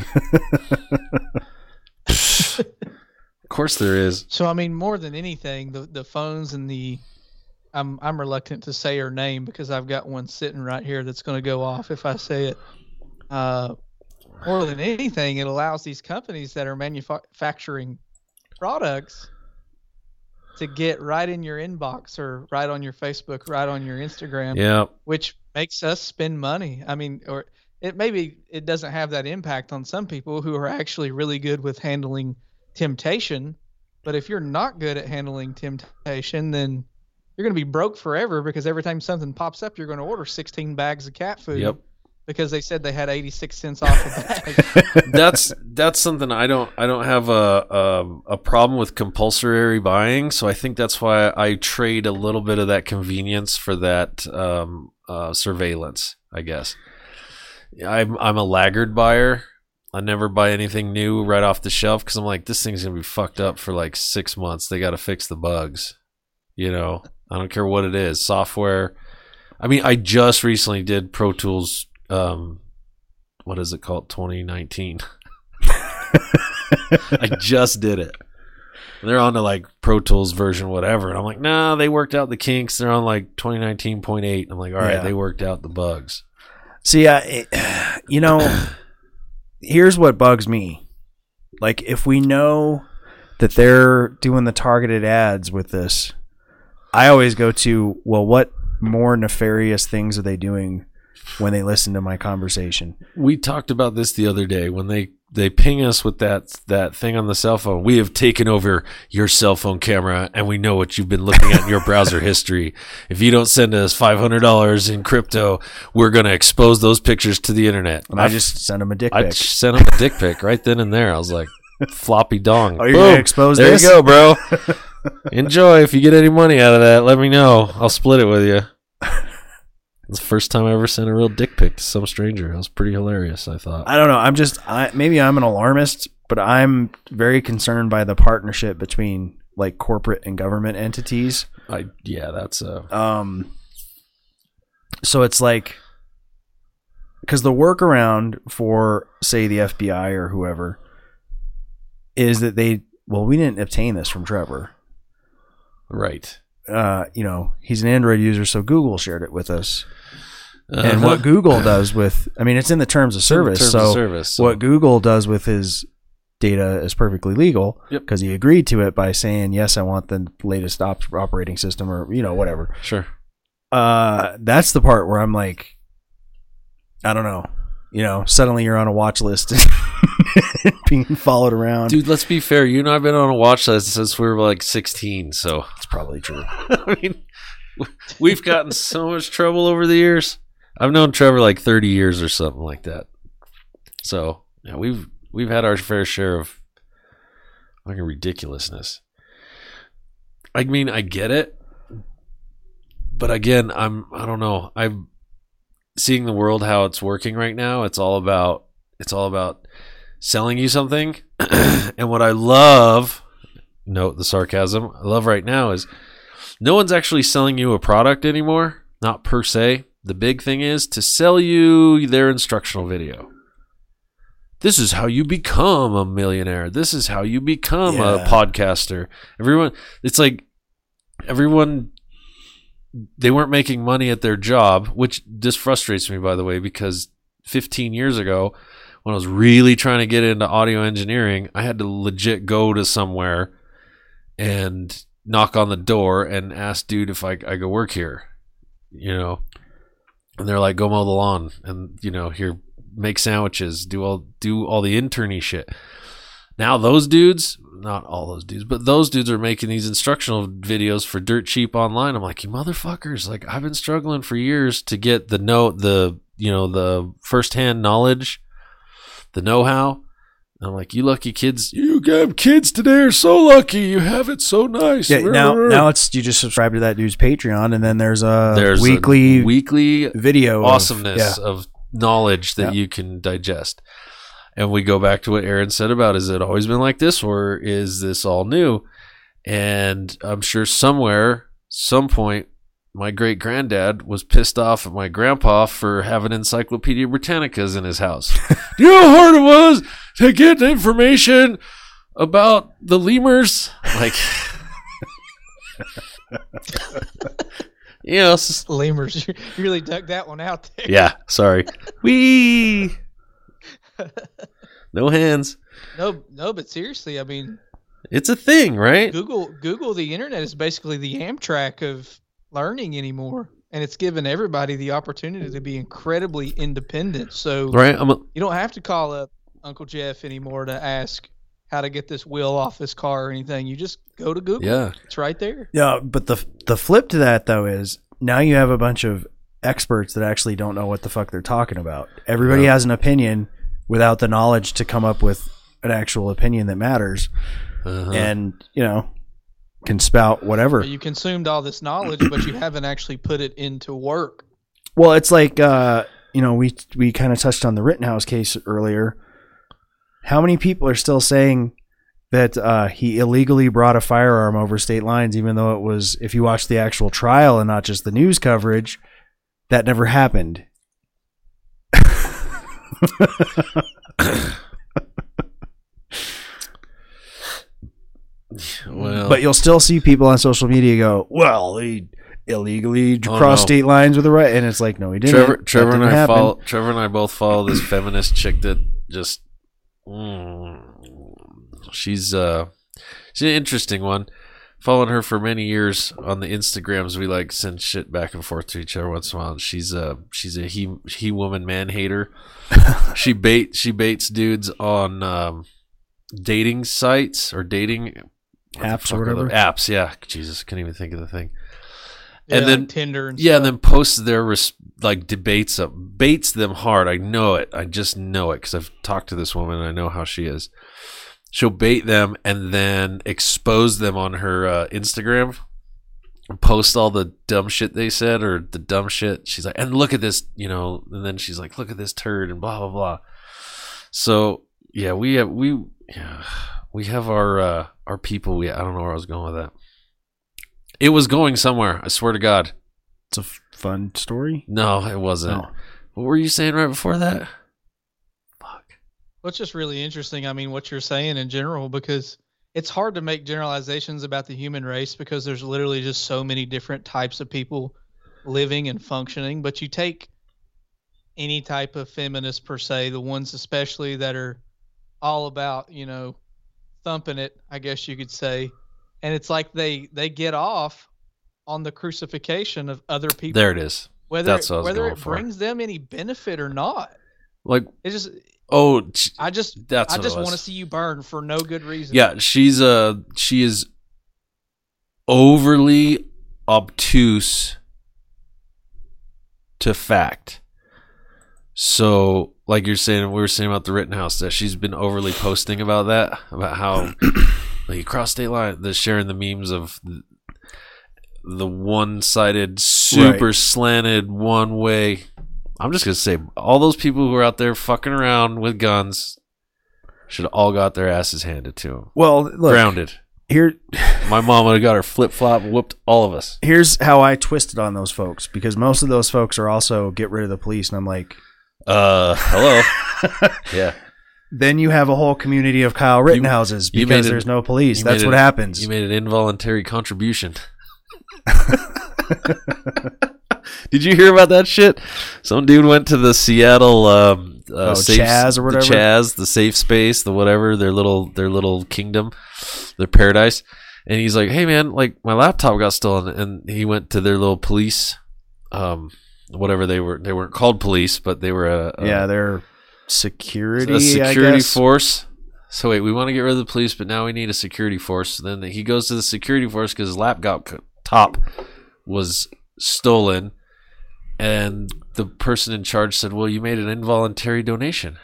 Of course there is. So I mean, more than anything, the the phones and the I'm I'm reluctant to say her name because I've got one sitting right here that's going to go off if I say it. Uh, more than anything, it allows these companies that are manufacturing products to get right in your inbox or right on your Facebook, right on your Instagram, Yeah. which makes us spend money. I mean, or it maybe it doesn't have that impact on some people who are actually really good with handling temptation. But if you're not good at handling temptation, then you're going to be broke forever because every time something pops up, you're going to order sixteen bags of cat food Yep. because they said they had eighty-six cents off a bag. that's that's something I don't I don't have a, a a problem with compulsory buying, so I think that's why I trade a little bit of that convenience for that um, uh, surveillance. I guess I'm I'm a laggard buyer. I never buy anything new right off the shelf because I'm like, this thing's gonna be fucked up for like six months. They got to fix the bugs. You know, I don't care what it is. Software. I mean, I just recently did Pro Tools. Um, what is it called? twenty nineteen. I just did it. They're on to like Pro Tools version whatever, and I'm like, nah, they worked out the kinks. They're on like twenty nineteen point eight. I'm like, all right, Yeah. they worked out the bugs. See, I, you know, here's what bugs me. Like, if we know that they're doing the targeted ads with this, I always go to, well, what more nefarious things are they doing when they listen to my conversation? We talked about this the other day when they, they ping us with that that thing on the cell phone. We have taken over your cell phone camera, and we know what you've been looking at in your browser history. If you don't send us five hundred dollars in crypto, we're going to expose those pictures to the internet. And I, I just sent them a dick I pic. sent them a dick pic right then and there. I was like, floppy dong. Oh, you're going to expose there this? There you go, bro. Enjoy. If you get any money out of that, let me know. I'll split it with you. It's the first time I ever sent a real dick pic to some stranger. It was pretty hilarious, I thought. I don't know. I'm just, I, maybe I'm an alarmist, but I'm very concerned by the partnership between like corporate and government entities. I yeah, that's uh Um, so it's like, because the workaround for, say, the F B I or whoever is that they, well, we didn't obtain this from Trevor. right. Uh, you know, he's an Android user, so Google shared it with us. Uh-huh. And what Google does with, I mean, it's in the terms of service. Terms so, of service, so what Google does with his data is perfectly legal Yep. because he agreed to it by saying, yes, I want the latest op- operating system or, you know, whatever. Sure. Uh, that's the part where I'm like, I don't know. You know, suddenly you're on a watch list and being followed around. Dude, let's be fair. You and I have been on a watch list since we were like sixteen, so It's probably true. I mean, we've gotten so much trouble over the years. I've known Trevor like thirty years or something like that. So, yeah, we've we've had our fair share of fucking ridiculousness. I mean, I get it. But again, I'm I don't know. I'm seeing the world how it's working right now. It's all about it's all about selling you something. And what I love, note the sarcasm, I love right now is no one's actually selling you a product anymore, not per se. The big thing is to sell you their instructional video. This is how you become a millionaire. This is how you become Yeah. a podcaster. Everyone, it's like everyone, they weren't making money at their job, which just frustrates me, by the way, because fifteen years ago, when I was really trying to get into audio engineering, I had to legit go to somewhere and knock on the door and ask dude if I, I could work here, you know, and they're like, go mow the lawn and, you know, here, make sandwiches, do all, do all the interny shit. Now those dudes, not all those dudes, but those dudes are making these instructional videos for dirt cheap online. I'm like, you motherfuckers, like I've been struggling for years to get the note, the, you know, the firsthand knowledge, the know-how. I'm like, you lucky kids, you got kids today are so lucky. You have it so nice. Yeah, now now it's you just subscribe to that dude's Patreon and then there's a There's weekly a weekly video of- awesomeness yeah. of knowledge that Yeah. you can digest. And we go back to what Aaron said about, is it always been like this or is this all new? And I'm sure somewhere, some point, my great granddad was pissed off at my grandpa for having Encyclopedia Britannicas in his house. Do you know how hard it was to get information about the lemurs? Like, you know, s- Lemurs, you you really dug that one out there. yeah, sorry. Wee. No hands. No, no, but seriously, I mean, It's a thing, right? Google, Google, the internet is basically the Amtrak of learning anymore, and it's given everybody the opportunity to be incredibly independent. So Right? I'm a, you don't have to call up Uncle Jeff anymore to ask how to get this wheel off this car or anything. You just go to Google. yeah. It's right there. Yeah, but the the flip to that though is now you have a bunch of experts that actually don't know what the fuck they're talking about. Everybody Yeah. has an opinion without the knowledge to come up with an actual opinion that matters, Uh-huh. and you know can spout whatever. You consumed all this knowledge, but you haven't actually put it into work. Well, it's like uh, you know we we kind of touched on the Rittenhouse case earlier. How many people are still saying that uh, he illegally brought a firearm over state lines, even though it was, if you watch the actual trial and not just the news coverage, that never happened? Well, But you'll still see people on social media go, well, he illegally Oh, crossed no. state lines with a right. And it's like, no, he didn't. Trevor, That Trevor and didn't I happen. follow. Trevor and I both follow this feminist chick that just. Mm, she's uh, she's an interesting one. Following her for many years on the Instagrams, we like send shit back and forth to each other once in a while. She's a she's a he he woman man hater. she bait she baits dudes on um, dating sites or dating what the Apps fuck or are whatever. they? Apps. Yeah, Jesus, couldn't even think of the thing. Yeah, and then like Tinder and yeah, stuff. and then posts their res- like debates up, baits them hard. I know it. I just know it because I've talked to this woman and I know how she is. She'll bait them and then expose them on her uh, Instagram, and post all the dumb shit they said or the dumb shit. She's like, and look at this, you know. And then she's like, look at this turd and blah blah blah. So yeah, we have we yeah, we have our uh, our people. We I don't know where I was going with that. It was going somewhere. I swear to God. It's a f- fun story. No, it wasn't. No. What were you saying right before that? Fuck. Well, it's just really interesting. I mean, what you're saying in general, because it's hard to make generalizations about the human race because there's literally just so many different types of people living and functioning. But you take any type of feminist per se, the ones especially that are all about, you know, thumping it, I guess you could say. And it's like they, they get off on the crucifixion of other people. There it is. Whether That's it, what I was whether going it for. brings them any benefit or not. Like, It just oh, ch- I just That's I what it just was. want to see you burn for no good reason. yeah, she's uh she is overly obtuse to fact. So, like you're saying, we were saying about the Rittenhouse, that she's been overly posting about that, about how like, you cross state line, the sharing the memes of the, the one-sided, super Right. slanted, one-way. I'm just gonna say, all those people who are out there fucking around with guns should have all got their asses handed to them. Well, look, Grounded. here, My mom would have got her flip-flop and whooped all of us. here's how I twisted on those folks, because most of those folks are also get rid of the police, and I'm like, Uh, hello. Yeah. then you have a whole community of Kyle Rittenhouses you because made it- there's no police. you That's made what it- happens. You made an involuntary contribution. Did you hear about that shit? Some dude went to the Seattle um, uh, Oh, safe, Chaz or whatever? The Chaz, the safe space, the whatever, their little their little kingdom, their paradise. And he's like, "Hey man, like my laptop got stolen." And he went to their little police, um, whatever they were. They weren't called police, but they were a, a yeah, they're security. a I security guess. force. So wait, we want to get rid of the police, but now we need a security force. Then he goes to the security force because his laptop top was stolen, and the person in charge said, "Well, you made an involuntary donation."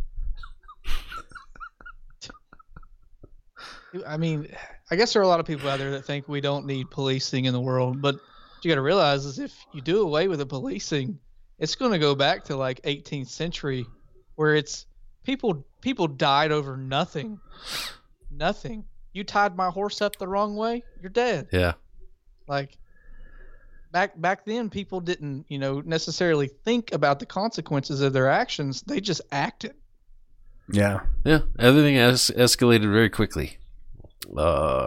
I mean, I guess there are a lot of people out there that think we don't need policing in the world, but what you got to realize is if you do away with the policing, it's going to go back to like eighteenth century, where it's people people died over nothing, nothing. You tied my horse up the wrong way, you're dead. Yeah, Like back back then, people didn't, you know, necessarily think about the consequences of their actions. They just acted. Yeah. yeah. Everything es- escalated very quickly. Uh,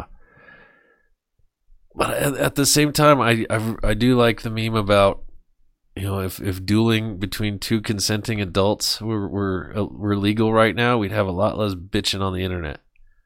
but at, at the same time, I, I I do like the meme about, you know, if, if dueling between two consenting adults were were were legal right now, we'd have a lot less bitching on the internet.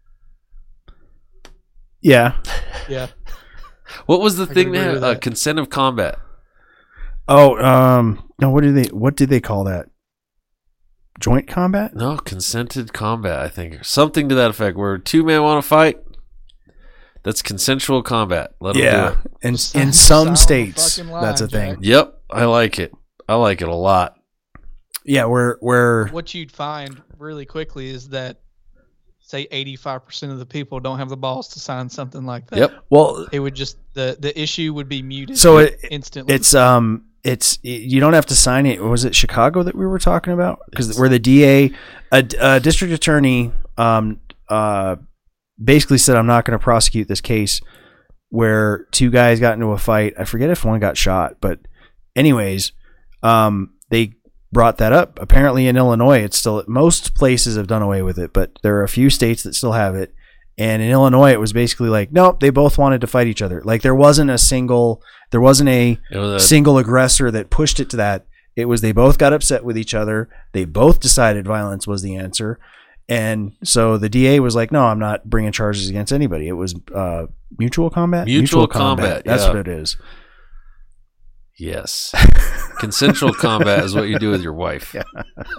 Yeah. Yeah. What was the can thing agree there? with Uh, that. consent of combat. Oh, um, no. What do they? What did they call that? Joint combat? No, consented combat, I think. Something to that effect, where two men want to fight, that's consensual combat. Let them Yeah. do it. In Sign- in sign some the states, fucking line, that's a thing. Jack. Yep, I like it. I like it a lot. Yeah, where where What you'd find really quickly is that, say, eighty-five percent of the people don't have the balls to sign something like that. Yep. well, It would just the the issue would be muted. So it- instantly. it's um it's you don't have to sign it. Was it Chicago that we were talking about? Because where the D A, a, a district attorney, um, uh, basically said, "I'm not going to prosecute this case where two guys got into a fight. I forget if one got shot, but anyways, um, they brought that up. Apparently, in Illinois, it's still most places have done away with it, but there are a few states that still have it. And in Illinois, it was basically like, nope, they both wanted to fight each other. Like there wasn't a single, there wasn't a, was a single aggressor that pushed it to that. It was they both got upset with each other. They both decided violence was the answer. And so the D A was like, no, I'm not bringing charges against anybody. It was uh, mutual combat. Mutual, mutual combat. combat. That's yeah. what it is. Yes. Consensual combat is what you do with your wife. Yeah.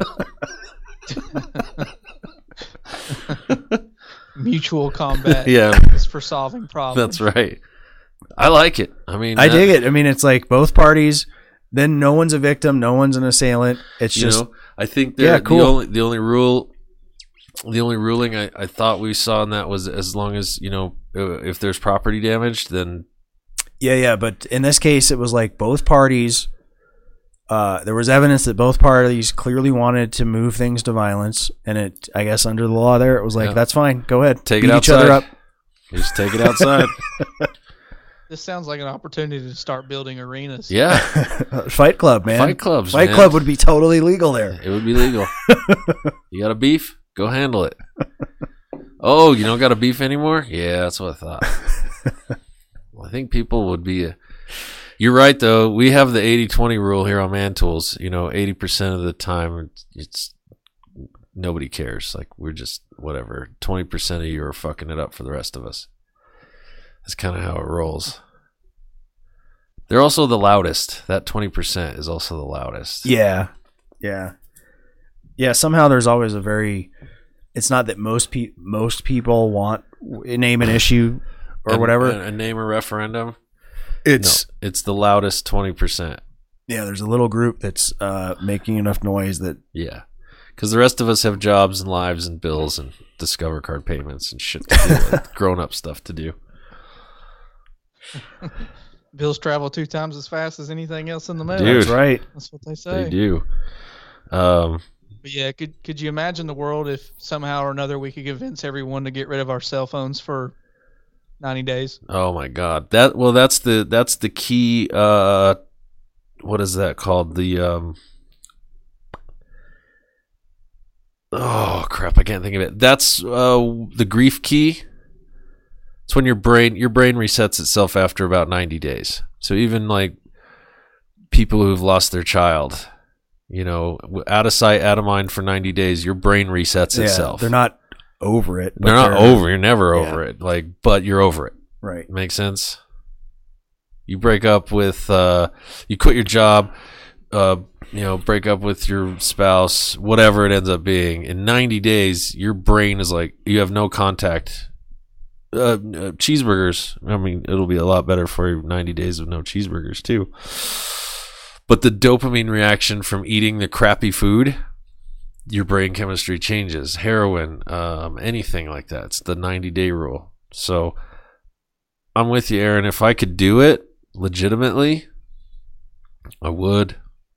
Mutual combat. Yeah. Is for solving problems. That's right. I like it. I mean, I that, dig it. I mean, it's like both parties. Then no one's a victim. No one's an assailant. It's you just. know, I think yeah, cool. the only the only rule, the only ruling I, I thought we saw in that was as long as you know if there's property damage, then. Yeah, yeah, but in this case, it was like both parties. Uh, there was evidence that both parties clearly wanted to move things to violence, and it, I guess, under the law, there it was like, yeah. that's fine, go ahead, take beat it outside. Each other up. You just take it outside. This sounds like an opportunity to start building arenas. Yeah, Fight Club, man. Fight clubs. Fight man. Club would be totally legal there. It would be legal. You got a beef? Go handle it. Oh, you don't got a beef anymore? Yeah, that's what I thought. Well, I think people would be. A, You're right, though. We have the eighty twenty rule here on Man Tools. You know, eighty percent of the time, it's nobody cares. Like, we're just, whatever. twenty percent of you are fucking it up for the rest of us. That's kind of how it rolls. They're also the loudest. That twenty percent is also the loudest. Yeah. Yeah. Yeah, somehow there's always a very... It's not that most, pe- most people want name an issue or and, whatever. A, a name a referendum. It's no, it's the loudest twenty percent. Yeah, there's a little group that's uh, making enough noise that... Yeah, because the rest of us have jobs and lives and bills and Discover card payments and shit to do, with grown-up stuff to do. Bills travel two times as fast as anything else in the mail. Dude, that's right. That's what they say. They do. Um, but yeah, could could you imagine the world if somehow or another we could convince everyone to get rid of our cell phones for ninety days? Oh my God! That well, that's the that's the key. Uh, what is that called? The um. Oh crap! I can't think of it. That's uh the grief key. It's when your brain your brain resets itself after about ninety days. So even like people who've lost their child, you know, out of sight, out of mind for ninety days, your brain resets yeah, itself. They're not over it. They're not they're, over. You're never yeah. over it. Like, but you're over it. Right. Make sense? You break up with, uh, you quit your job, uh, you know, break up with your spouse, whatever it ends up being. In ninety days, your brain is like, you have no contact. Uh, uh, cheeseburgers. I mean, it'll be a lot better for you ninety days of no cheeseburgers too. But the dopamine reaction from eating the crappy food, your brain chemistry changes. Heroin, um, anything like that. It's the ninety day rule. So I'm with you, Aaron. If I could do it legitimately, I would.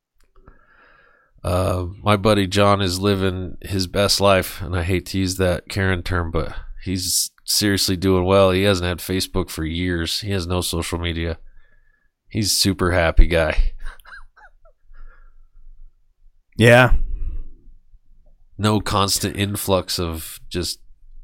Uh, my buddy John is living his best life, and I hate to use that Karen term, but he's seriously doing well. He hasn't had Facebook for years. He has no social media. He's a super happy guy. Yeah. No constant influx of just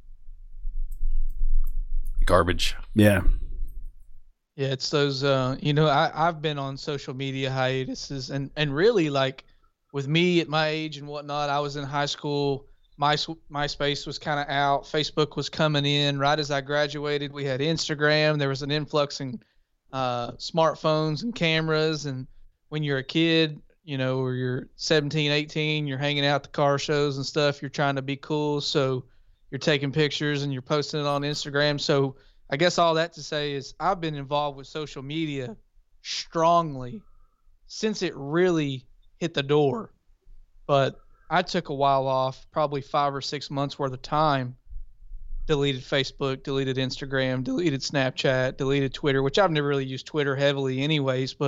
garbage. Yeah. Yeah, it's those, uh, you know, I, I've been on social media hiatuses, and, and really, like, with me at my age and whatnot, I was in high school. My, MySpace was kind of out. Facebook was coming in. Right as I graduated, we had Instagram. There was an influx in uh, smartphones and cameras. And when you're a kid, you know, or you're seventeen, eighteen, you're hanging out at the car shows and stuff. You're trying to be cool. So you're taking pictures and you're posting it on Instagram. So I guess all that to say is I've been involved with social media strongly since it really hit the door. But I took a while off, probably five or six months worth of time, deleted Facebook, deleted Instagram, deleted Snapchat, deleted Twitter, which I've never really used Twitter heavily anyways. But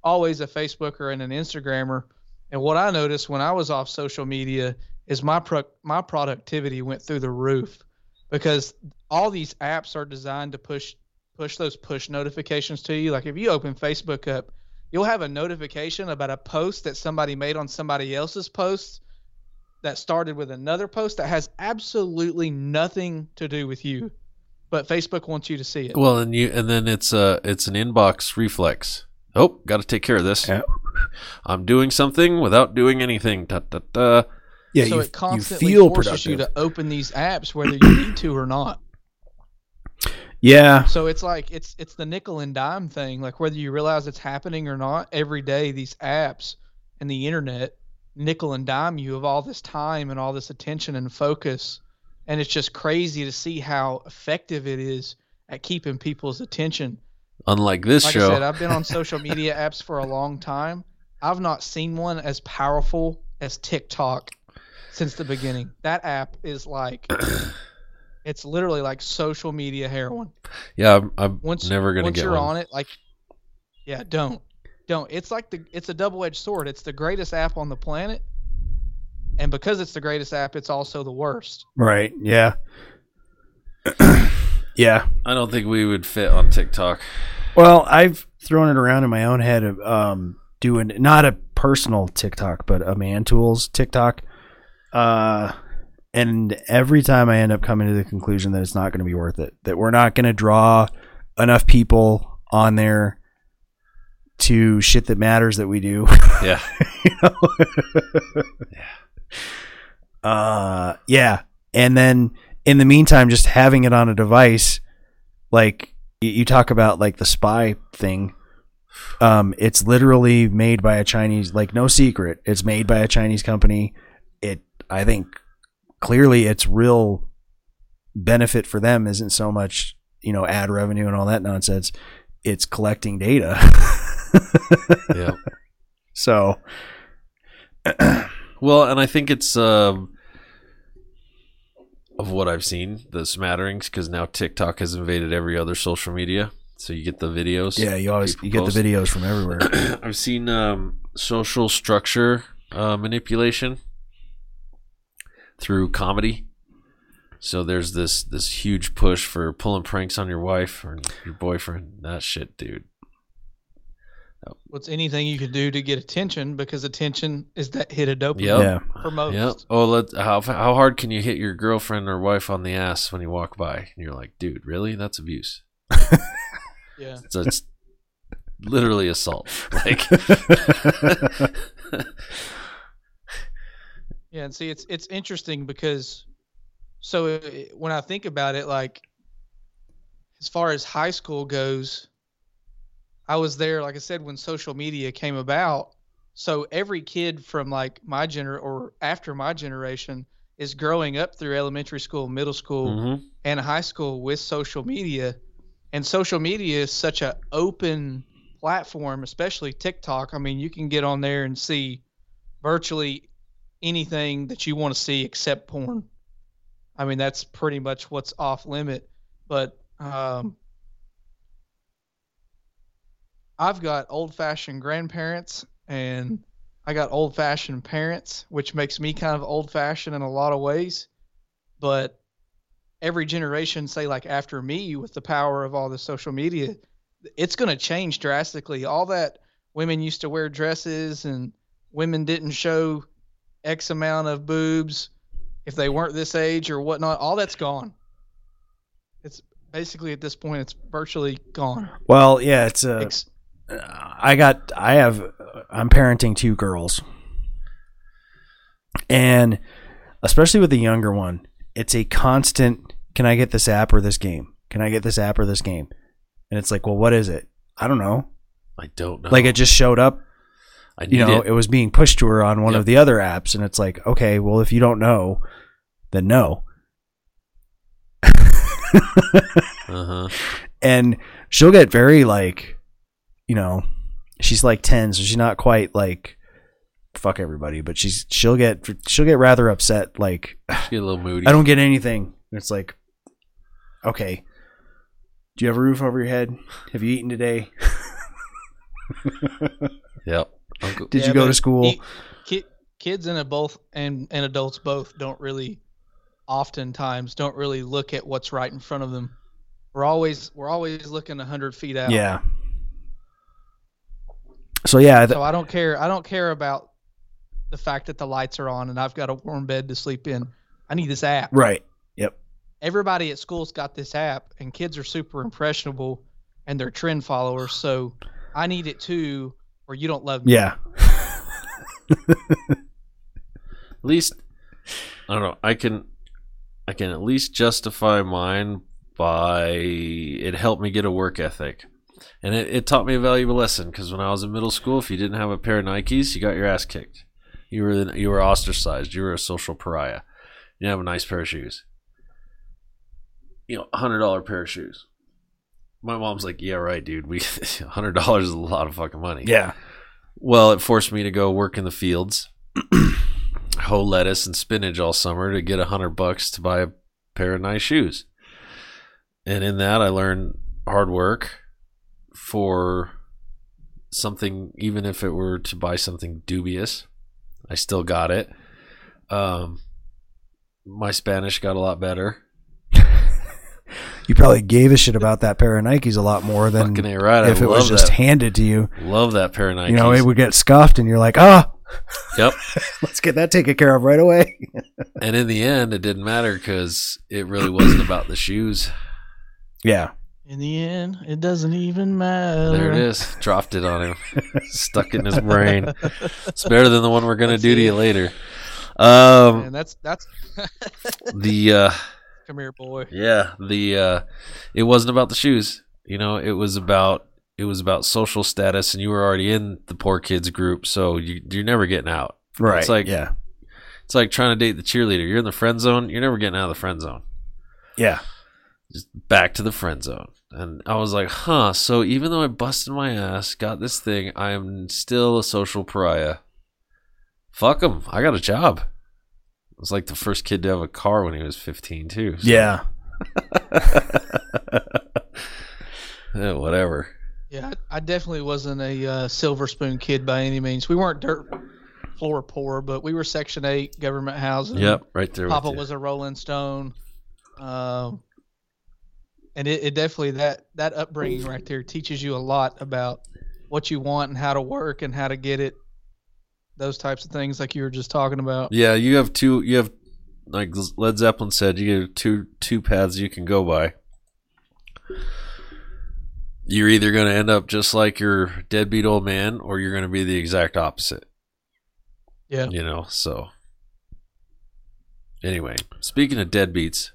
always a Facebooker and an Instagrammer. And what I noticed when I was off social media is my pro- my productivity went through the roof, because all these apps are designed to push push those push notifications to you. Like if you open Facebook up, you'll have a notification about a post that somebody made on somebody else's post that started with another post that has absolutely nothing to do with you, but Facebook wants you to see it. Well, and you and then it's uh it's an inbox reflex. Oh, got to take care of this. Yeah. I'm doing something without doing anything. Da, da, da. Yeah, so you, it constantly you feel forces productive. you to open these apps whether you need to or not. Yeah. So it's like it's it's the nickel and dime thing. Like whether you realize it's happening or not, every day these apps and the internet nickel and dime you of all this time and all this attention and focus. And it's just crazy to see how effective it is at keeping people's attention. Unlike this Like show. I said, I've been on social media apps for a long time. I've not seen one as powerful as TikTok since the beginning. That app is like, it's literally like social media heroin. Yeah, I'm, I'm Once never gonna once get you're one. on it, like, yeah, don't, don't. It's like the, it's a double-edged sword. It's the greatest app on the planet, and because it's the greatest app, it's also the worst. Right. Yeah. Yeah. I don't think we would fit on TikTok. Well, I've thrown it around in my own head of um, doing not a personal TikTok, but a Man Tools TikTok. Uh, and every time I end up coming to the conclusion that it's not going to be worth it, that we're not going to draw enough people on there to shit that matters that we do. Yeah. You know? Uh, yeah. And then in the meantime, just having it on a device, like you, you talk about like the spy thing. Um, it's literally made by a Chinese, like no secret. It's made by a Chinese company. It, I think clearly its real benefit for them isn't so much, you know, ad revenue and all that nonsense. It's collecting data. Yeah. So, Well, and I think it's um, of what I've seen, the smatterings, because now TikTok has invaded every other social media. So you get the videos. yeah, you always people you get post. the videos from everywhere. I've seen um, social structure uh, manipulation through comedy. So there's this this huge push for pulling pranks on your wife or your boyfriend. That shit, dude. What's anything you can do to get attention, because attention is that hit of dopamine Yep. Yeah. for most. Yep. Oh, let how how hard can you hit your girlfriend or wife on the ass when you walk by? And you're like, dude, really? That's abuse. Yeah. So it's literally assault. Like, Yeah, and see, it's it's interesting because, so uh, when I think about it, like, as far as high school goes, I was there, like I said, when social media came about. So every kid from like my gener or after my generation is growing up through elementary school, middle school, mhm. and high school with social media. And social media is such an open platform, especially TikTok. I mean, you can get on there and see virtually anything that you want to see except porn. I mean, that's pretty much what's off limit. But um, I've got old-fashioned grandparents and I got old-fashioned parents, which makes me kind of old-fashioned in a lot of ways. But every generation, say like after me, with the power of all the social media, it's going to change drastically. All that women used to wear dresses and women didn't show X amount of boobs if they weren't this age or whatnot, all that's gone. It's basically at this point, it's virtually gone. Well, yeah, it's a. Ex- I got. I have. I'm parenting two girls, and especially with the younger one, it's a constant. Can I get this app or this game? Can I get this app or this game? And it's like, well, what is it? I don't know. I don't know. Like it just showed up. I need You know, it. it was being pushed to her on one Yep. of the other apps, and it's like, okay, well, if you don't know, then no. Uh-huh. And she'll get very like, you know, she's like ten, so she's not quite like fuck everybody, but she's she'll get she'll get rather upset. Like, Get a little moody. I don't get anything. And it's like, okay, do you have a roof over your head? Have you eaten today? Yep. Uncle, Did Yeah, you go but to school? he- ki- kids and a both and, and adults both don't really, oftentimes don't really look at what's right in front of them. We're always we're always looking a hundred feet out. Yeah. So yeah, th- So I don't care. I don't care about the fact that the lights are on and I've got a warm bed to sleep in. I need this app. right. Yep. Everybody at school's got this app, and kids are super impressionable and they're trend followers. So I need it too, or you don't love me. Yeah. At least, I don't know. I can, I can at least justify mine by it helped me get a work ethic, and it, it taught me a valuable lesson. Because when I was in middle school, if you didn't have a pair of Nikes, you got your ass kicked. You were the, you were ostracized. You were a social pariah. You didn't have a nice pair of shoes. You know, a hundred dollar pair of shoes. My mom's like, "Yeah, right, dude. We a hundred dollars is a lot of fucking money." Yeah. Well, it forced me to go work in the fields, hoe lettuce and spinach all summer to get a hundred bucks to buy a pair of nice shoes. And in that, I learned hard work for something, even if it were to buy something dubious. I still got it. Um, my Spanish got a lot better. You probably gave a shit about that pair of Nikes a lot more than Fucking A right. I if it was love just that. handed to you. Love that pair of Nikes. You know, it would get scuffed, and you're like, ah, Yep. let's get that taken care of right away. And in the end, it didn't matter because it really wasn't about the shoes. Yeah. In the end, it doesn't even matter. There it is. Dropped it on him. Stuck in his brain. It's better than the one we're gonna That's do to it. you later. Um, And that's that's. the uh, Come here, boy. yeah, the uh, it wasn't about the shoes. You know, it was about it was about social status, and you were already in the poor kids group, so you you're never getting out. Right. It's like yeah. it's like trying to date the cheerleader. You're in the friend zone. You're never getting out of the friend zone. Yeah. Just back to the friend zone. And I was like, huh, so even though I busted my ass, got this thing, I am still a social pariah. Fuck them. I got a job. I was like the first kid to have a car when he was fifteen, too. So. Yeah. Yeah, whatever. Yeah, I, I definitely wasn't a uh, silver spoon kid by any means. We weren't dirt floor poor, but we were Section eight government housing. Yep, right there. Papa with you. was a Rolling Stone. Um, and it, it definitely, that, that upbringing right there teaches you a lot about what you want and how to work and how to get it. Those types of things like you were just talking about. Yeah, you have two, you have, like Led Zeppelin said, you have two, two paths you can go by. You're either going to end up just like your deadbeat old man, or you're going to be the exact opposite. Yeah. You know, so. Anyway, speaking of deadbeats,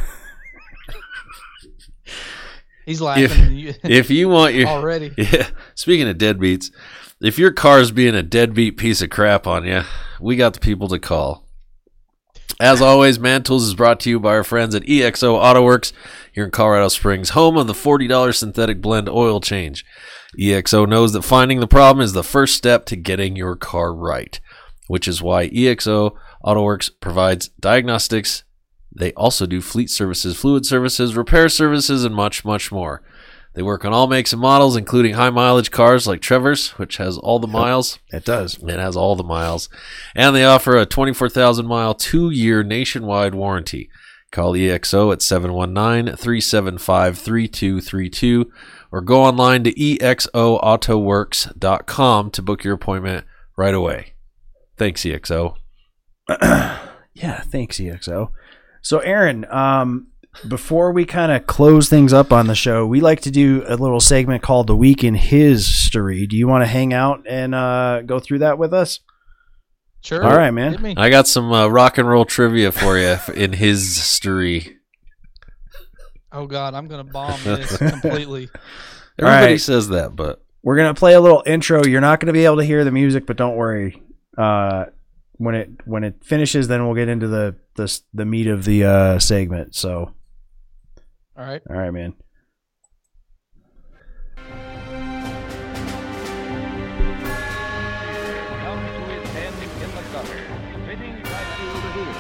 He's laughing if, if you want your. already. Yeah, speaking of deadbeats, if your car's being a deadbeat piece of crap on you, we got the people to call. As always, Man Tools is brought to you by our friends at E X O Auto Works here in Colorado Springs, home of the forty dollars synthetic blend oil change. E X O knows that finding the problem is the first step to getting your car right, which is why E X O Auto Works provides diagnostics. They also do fleet services, fluid services, repair services, and much, much more. They work on all makes and models, including high-mileage cars like Trevor's, which has all the miles. It does. It has all the miles. And they offer a twenty-four thousand mile, two-year nationwide warranty. Call E X O at seven one nine, three seven five, three two three two or go online to E X O auto works dot com to book your appointment right away. Thanks, E X O. Yeah, thanks, E X O. So, Aaron, um, before we kind of close things up on the show, we like to do a little segment called The Week in History. Do you want to hang out and uh, go through that with us? Sure. All right, man. Hit me. I got some uh, rock and roll trivia for you in his history. Oh, God, I'm going to bomb this completely. Everybody right. says that, but We're going to play a little intro. You're not going to be able to hear the music, but don't worry. Uh, when it when it finishes, then we'll get into the the, the meat of the uh, segment. So, All right. all right, man. Come to its end in the gutter, fitting right through the wheel.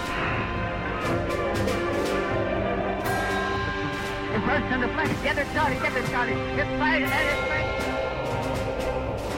In first on the flank, get it started, get it started. Get fired and it's right.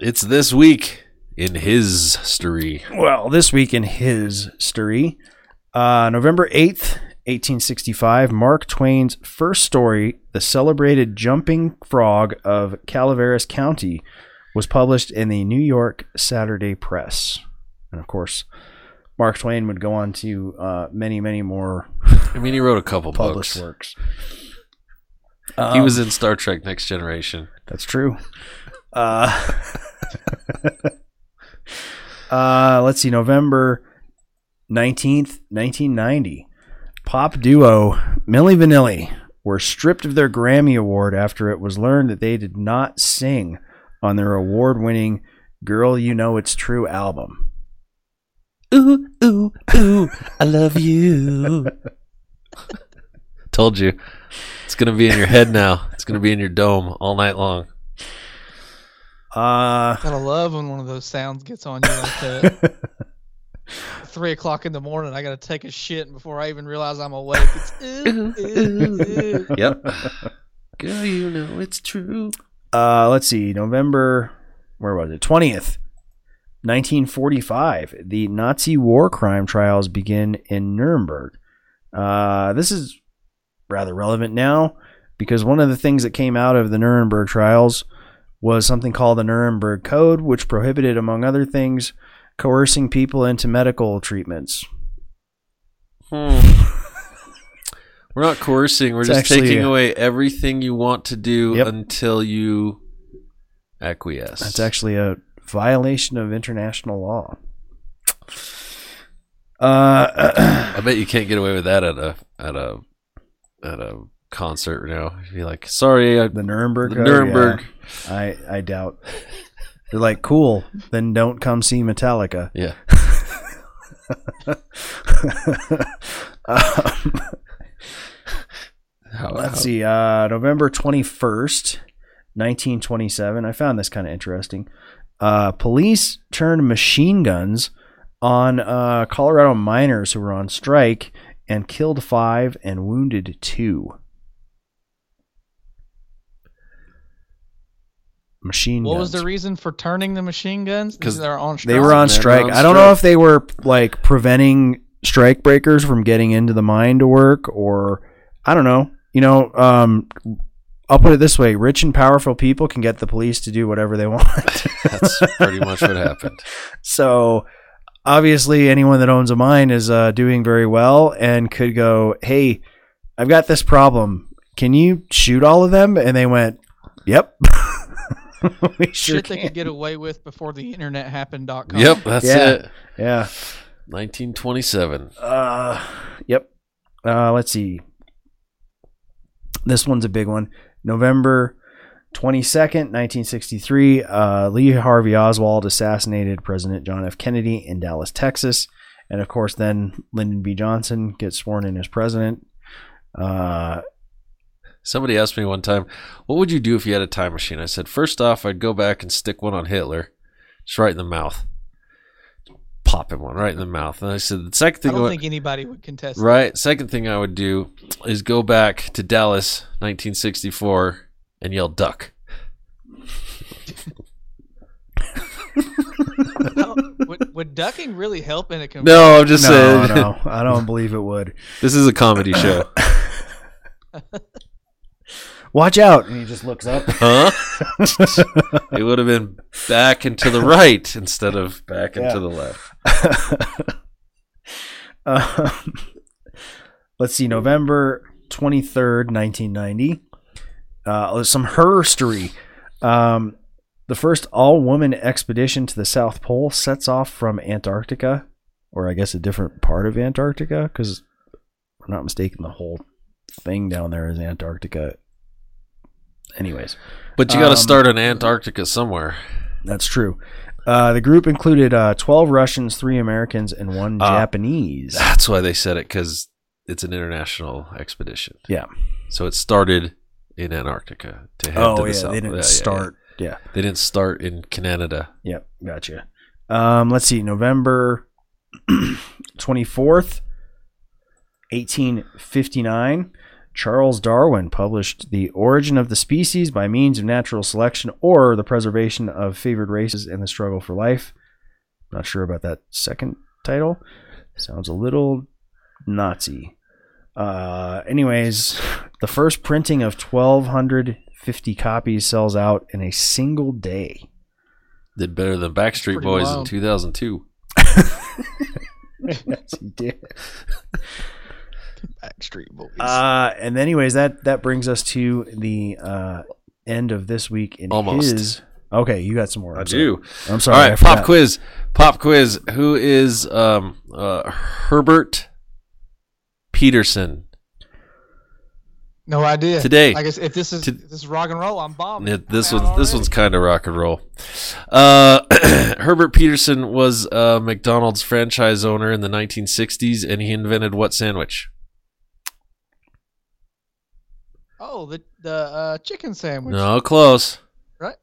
It's this week in his history. Well, this week in his history, uh, November eighth, eighteen sixty-five, Mark Twain's first story, The Celebrated Jumping Frog of Calaveras County, was published in the New York Saturday Press. And of course, Mark Twain would go on to uh, many, many more I mean, he wrote a couple published books. works. He Um, was in Star Trek Next Generation. That's true. Uh, uh, let's see, November nineteenth, nineteen ninety. Pop duo Milli Vanilli were stripped of their Grammy Award after it was learned that they did not sing on their award-winning Girl You Know It's True album. Ooh, ooh, ooh, I love you. Told you. It's going to be in your head now. It's going to be in your dome all night long. Uh, Gotta love when one of those sounds gets on you like that. Three o'clock in the morning, I gotta take a shit, and before I even realize I'm awake, it's ooh, ooh, ooh. Yep. Girl, you know it's true. uh, let's see, November, where was it? twentieth, nineteen forty-five. The Nazi war crime trials begin in Nuremberg. Uh, this is rather relevant now because one of the things that came out of the Nuremberg trials was something called the Nuremberg Code, which prohibited, among other things, coercing people into medical treatments. Hmm. We're not coercing. We're It's just actually taking a- away everything you want to do Yep. until you acquiesce. That's actually a violation of international law. Uh, I bet you can't get away with that at a at a at a concert now. You'd be like, sorry, I, the Nuremberg the Code, Nuremberg. yeah. I, I doubt. They're like, cool, then don't come see Metallica. Yeah. um, How, let's how- see, uh, November twenty-first, nineteen twenty-seven. I found this kind of interesting. Uh, police turned machine guns on uh, Colorado miners who were on strike and killed five and wounded two. Machine What guns. was the reason for turning the machine guns? 'Cause Because they're on strike. They were on They're strike. on I don't know strike. if they were like preventing strike breakers from getting into the mine to work, or I don't know. You know, um, I'll put it this way: rich and powerful people can get the police to do whatever they want. That's pretty much what happened. So obviously, anyone that owns a mine is uh, doing very well and could go, "Hey, I've got this problem. Can you shoot all of them?" And they went, "Yep." we sure Shit they can. could get away with before the internet happened. Dot com. Yep, that's Yeah. it. Yeah. nineteen twenty-seven. Uh, yep. Uh, let's see. This one's a big one. November twenty-second, nineteen sixty-three. Uh, Lee Harvey Oswald assassinated President John F. Kennedy in Dallas, Texas. And of course, then Lyndon B. Johnson gets sworn in as president. Uh, Somebody asked me one time, what would you do if you had a time machine? I said, first off, I'd go back and stick one on Hitler, just right in the mouth. Pop him one right in the mouth. And I said, the second I thing, don't I- think anybody would contest that. right, second thing I would do is go back to Dallas, nineteen sixty-four, and yell, duck. I don't- would, would ducking really help in a conf- No, I'm just no, saying. no, I don't believe it would. This is a comedy show. Watch out. And he just looks up. Huh? It would have been back and to the right instead of back and Yeah. to the left. um, let's see, November twenty-third, nineteen ninety. Uh, some herstory. Um, the first all-woman expedition to the South Pole sets off from Antarctica, or I guess a different part of Antarctica, because if I'm not mistaken, the whole thing down there is Antarctica. Anyways, But you got to Um, start in Antarctica somewhere. that's true. Uh, the group included uh, twelve Russians, three Americans, and one Ah. Japanese. That's why they said it, because it's an international expedition. Yeah. So it started in Antarctica to head Oh, to the yeah, south. they didn't Yeah, yeah, start. Yeah. yeah. They didn't start in Canada. Yep, gotcha. Um, let's see, November twenty-fourth, eighteen fifty-nine. Charles Darwin published The Origin of the Species by Means of Natural Selection or the Preservation of Favored Races in the Struggle for Life. Not sure about that second title. Sounds a little Nazi. Uh, anyways, the first printing of twelve fifty copies sells out in a single day. Did better than Backstreet Pretty Boys wild. in two thousand two. Yes, he did. Backstreet Boys. Uh, and anyways, that, that brings us to the uh, end of this week in Almost. his... Okay, you got some more. I'm I sorry. do. I'm sorry. All I right, forgot. pop quiz. Pop quiz. Who is um, uh, Herbert Peterson? No idea. Today. I guess if this is To- if this is rock and roll, I'm bombed. It, this I'm out one's this already. one's kind of rock and roll. Uh, Herbert Peterson was a McDonald's franchise owner in the nineteen sixties, and he invented what sandwich? Oh, the the uh, chicken sandwich. No, close. Right.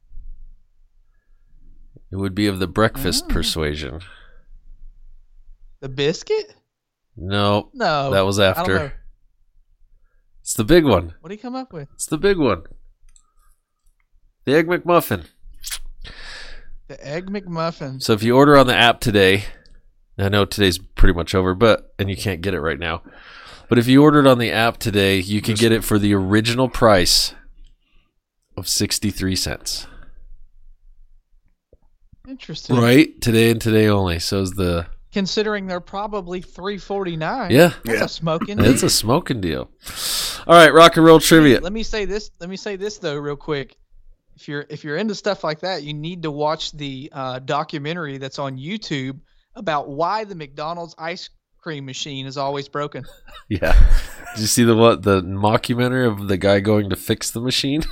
It would be of the breakfast Oh. persuasion. The biscuit? No, No. that was I don't know. after. It's the big one. What did he come up with? It's the big one. The Egg McMuffin. The Egg McMuffin. So if you order on the app today, I know today's pretty much over, but and you can't get it right now. But if you ordered on the app today, you can get it for the original price of sixty-three cents. Interesting. Right? Today and today only. So is the Considering they're probably three forty nine. Yeah. That's a smoking. It's deal. a smoking deal. All right, rock and roll trivia. Let me say this. Let me say this though, real quick. If you're if you're into stuff like that, you need to watch the uh, documentary that's on YouTube about why the McDonald's ice cream machine is always broken. Yeah. Did you see the what the mockumentary of the guy going to fix the machine?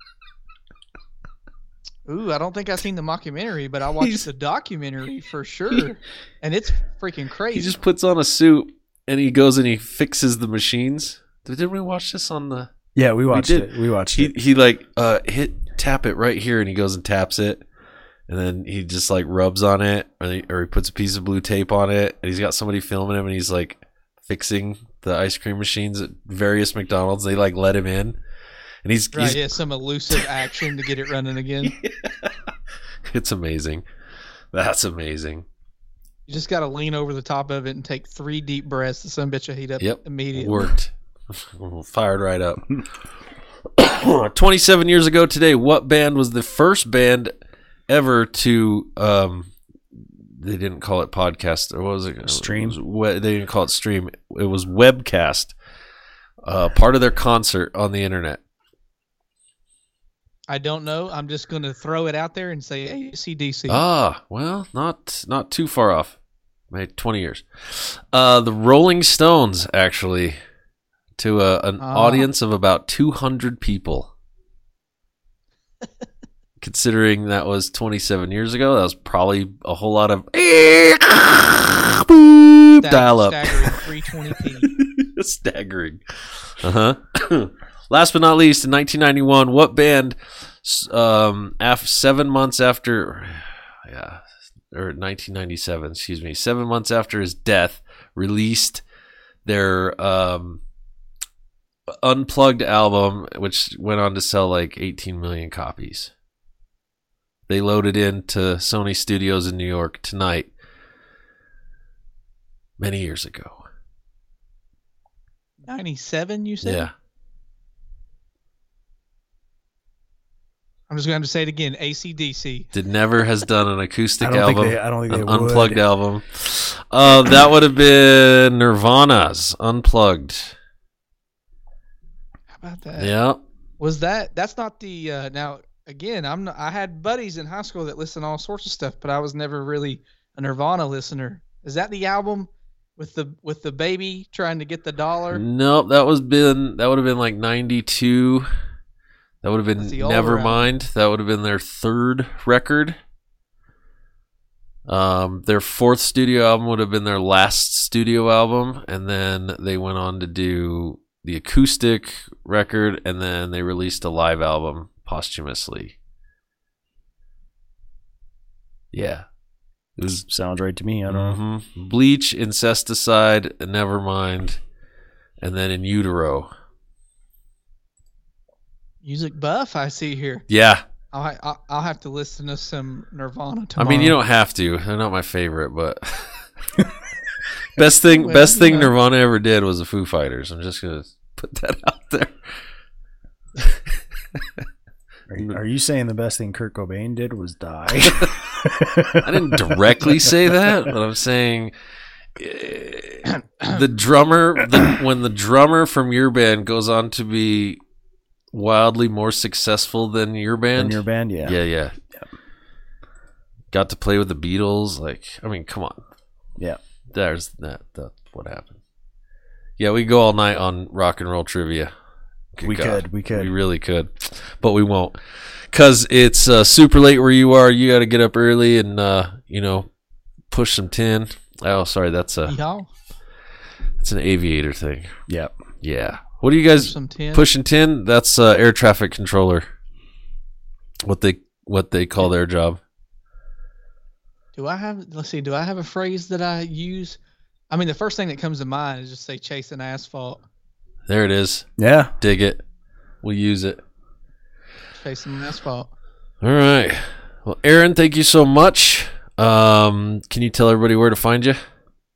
Ooh, I don't think I've seen the mockumentary, but I watched He's- the documentary for sure, and it's freaking crazy. He just puts on a suit and he goes and he fixes the machines. Didn't we watch this on the Yeah, we watched did. it. We watched he it. he like uh hit tap it right here and he goes and taps it and then he just like rubs on it or he, or he puts a piece of blue tape on it and he's got somebody filming him and he's like fixing the ice cream machines at various McDonald's. They like let him in and he's, right, he's yeah, some elusive action to get it running again. it's amazing. That's amazing. You just got to lean over the top of it and take three deep breaths. The sun bitch will heat up Yep. immediately. Worked. Fired right up. twenty-seven years ago today, what band was the first band ever to um they didn't call it podcast or what was it? Stream? It was we- they didn't call it stream. It was webcast. Uh part of their concert on the internet. I don't know. I'm just going to throw it out there and say A C D C. Ah, well, not not too far off. Maybe twenty years. Uh the Rolling Stones actually to a, an Ah. audience of about two hundred people. Considering that was twenty-seven years ago, that was probably a whole lot of Stag- dial up. Staggering three twenty p. Staggering. Uh huh. Last but not least, in nineteen ninety-one, what band, um, after seven months after, yeah, or nineteen ninety-seven, excuse me, seven months after his death, released their um, unplugged album, which went on to sell like eighteen million copies. They loaded into Sony Studios in New York tonight, many years ago. ninety-seven, you said? Yeah. I'm just going to say it again. A C D C. Did never has done an acoustic I don't album. think they. I don't think they An would. unplugged album. Uh, that would have been Nirvana's Unplugged. How about that? Yeah. Was that? That's not the. Uh, now again, I'm. Not, I had buddies in high school that listened to all sorts of stuff, but I was never really a Nirvana listener. Is that the album with the with the baby trying to get the dollar? Nope, that was been that would have been like ninety-two. That would have That's been the older Nevermind. That would have been their third record. Um, their fourth studio album would have been their last studio album, and then they went on to do the acoustic record, and then they released a live album posthumously. Yeah. It was Sounds right to me. I don't know. mhm. Bleach, Incesticide, Nevermind, and then In Utero. music buff I see here. Yeah. I'll, ha- I'll I'll have to listen to some Nirvana I tomorrow. mean, you don't have to. They're not my favorite, but best thing Well, best thing you know. Nirvana ever did was the Foo Fighters. I'm just gonna put that out there. Are you, are you saying the best thing Kurt Cobain did was die? I didn't directly say that, but I'm saying eh, the drummer, the, when the drummer from your band goes on to be wildly more successful than your band, In your band, yeah. yeah, yeah. Got to play with the Beatles. Like, I mean, come on. Yeah. There's that. That's what happened. Yeah, we go all night on rock and roll trivia. Good We God. could, we could. We really could, but we won't, because it's uh, super late where you are. You got to get up early and uh, you know, push some tin. Oh, sorry, that's a Y'all that's an aviator thing. Yep. Yeah. What are you guys some tin. pushing tin? That's uh, air traffic controller. What they what they call their job. Do I have? Let's see. Do I have a phrase that I use? I mean, the first thing that comes to mind is just say chasing asphalt, There it is. Yeah. Dig it. We'll use it. chasing asphalt. All right. Well, Aaron, thank you so much. Um, can you tell everybody where to find you?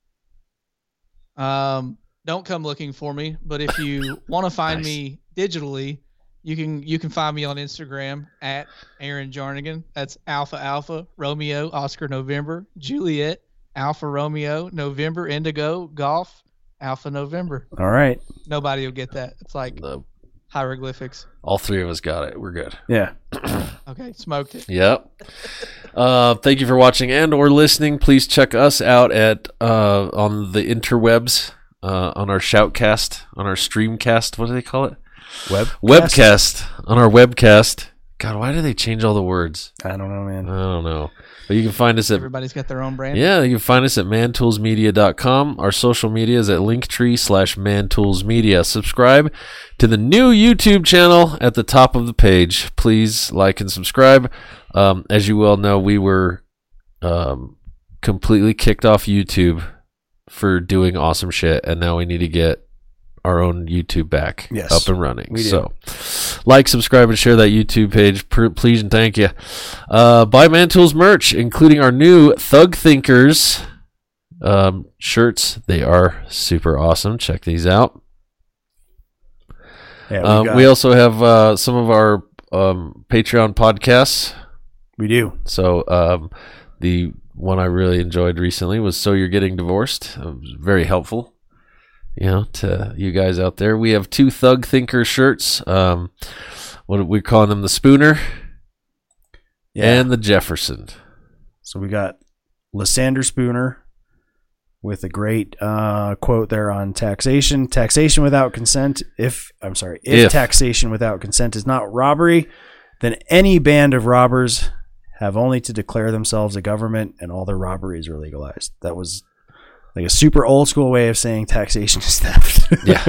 Um, don't come looking for me, but if you want to find Nice. me digitally, you can you can find me on Instagram at Aaron Jarnigan. That's Alpha Alpha Romeo Oscar November Juliet Alpha Romeo November Indigo Golf Alpha November. All right. Nobody will get that. It's like The, hieroglyphics. all three of us got it. We're good. Yeah. Okay, smoked it. Yep. Uh, thank you for watching and or listening. Please check us out at uh, on the interwebs, uh, on our shoutcast, on our streamcast. What do they call it? Web. Webcast. On our webcast. God, why do they change all the words? I don't know, man. I don't know. But you can find us at Everybody's got their own brand. yeah, you can find us at mantoolsmedia dot com. Our social media is at linktree slash mantoolsmedia. Subscribe to the new YouTube channel at the top of the page. Please like and subscribe. Um, as you well know, we were um, completely kicked off YouTube for doing awesome shit, and now we need to get our own YouTube back Yes, up and running. we do. So like, subscribe, and share that YouTube page, pr- please and thank you. Uh, buy Mantools merch, including our new Thug Thinkers um, shirts. They are super awesome. Check these out. Yeah, we, Um, got- we also have uh, some of our um, Patreon podcasts. we do. So um, the one I really enjoyed recently was So You're Getting Divorced. It was very helpful, you know, to you guys out there. We have two Thug Thinker shirts. Um, what we're calling them, the Spooner Yeah. and the Jefferson. So we got Lysander Spooner with a great uh, quote there on taxation. Taxation without consent. If I'm sorry, if, If. taxation without consent is not robbery, then any band of robbers have only to declare themselves a government, and all their robberies are legalized. That was like a super old school way of saying taxation is theft. Yeah.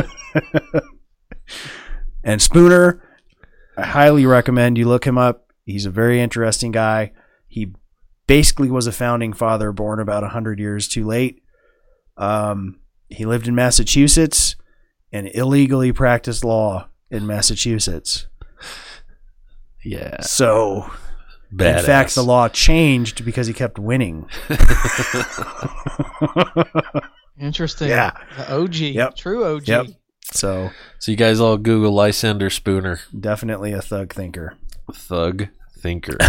And Spooner, I highly recommend you look him up. He's a very interesting guy. He basically was a founding father born about one hundred years too late. Um, he lived in Massachusetts and illegally practiced law in Massachusetts. Yeah. So, Badass. in fact, the law changed because he kept winning. Interesting. Yeah. The O G. Yep. True O G. Yep. So, So you guys all Google Lysander Spooner. definitely a thug thinker. Thug Thinker.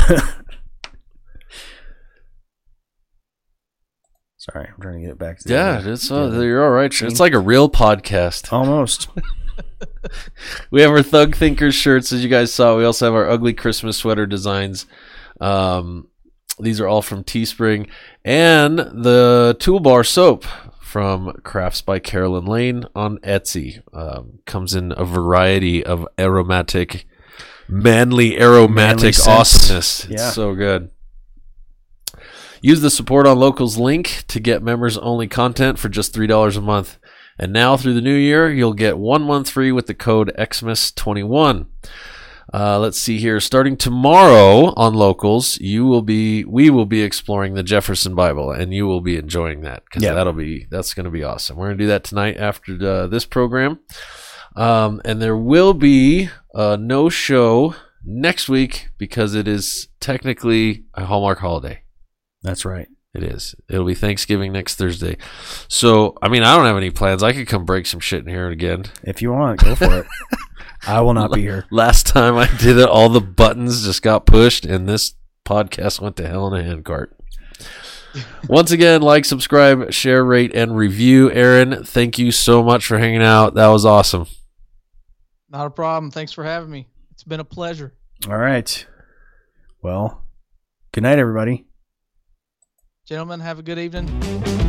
Sorry, I'm trying to get it back to the Yeah, other- it's the uh, other- you're all right. It's like a real podcast. almost. We have our Thug Thinkers shirts, as you guys saw. We also have our ugly Christmas sweater designs. Um, these are all from Teespring, and the Toolbar soap from Crafts by Carolyn Lane on Etsy. Um, comes in a variety of aromatic, manly aromatic Manly scents. awesomeness. It's Yeah. so good. Use the Support on Locals link to get members-only content for just three dollars a month. And now through the new year, you'll get one month free with the code Xmas twenty-one. Uh, let's see here. Starting tomorrow on Locals, you will be, we will be exploring the Jefferson Bible, and you will be enjoying that because Yeah. that'll be, that's going to be awesome. We're going to do that tonight after uh, this program. Um, and there will be uh, no show next week because it is technically a Hallmark holiday. That's right. It is. It'll be Thanksgiving next Thursday. So, I mean, I don't have any plans. I could come break some shit in here again. If you want, go for it. I will not be here. Last time I did it, all the buttons just got pushed, and this podcast went to hell in a handcart. Once again, like, subscribe, share, rate, and review. Aaron, thank you so much for hanging out. That was awesome. Not a problem. Thanks for having me. It's been a pleasure. All right. Well, good night, everybody. Gentlemen, have a good evening.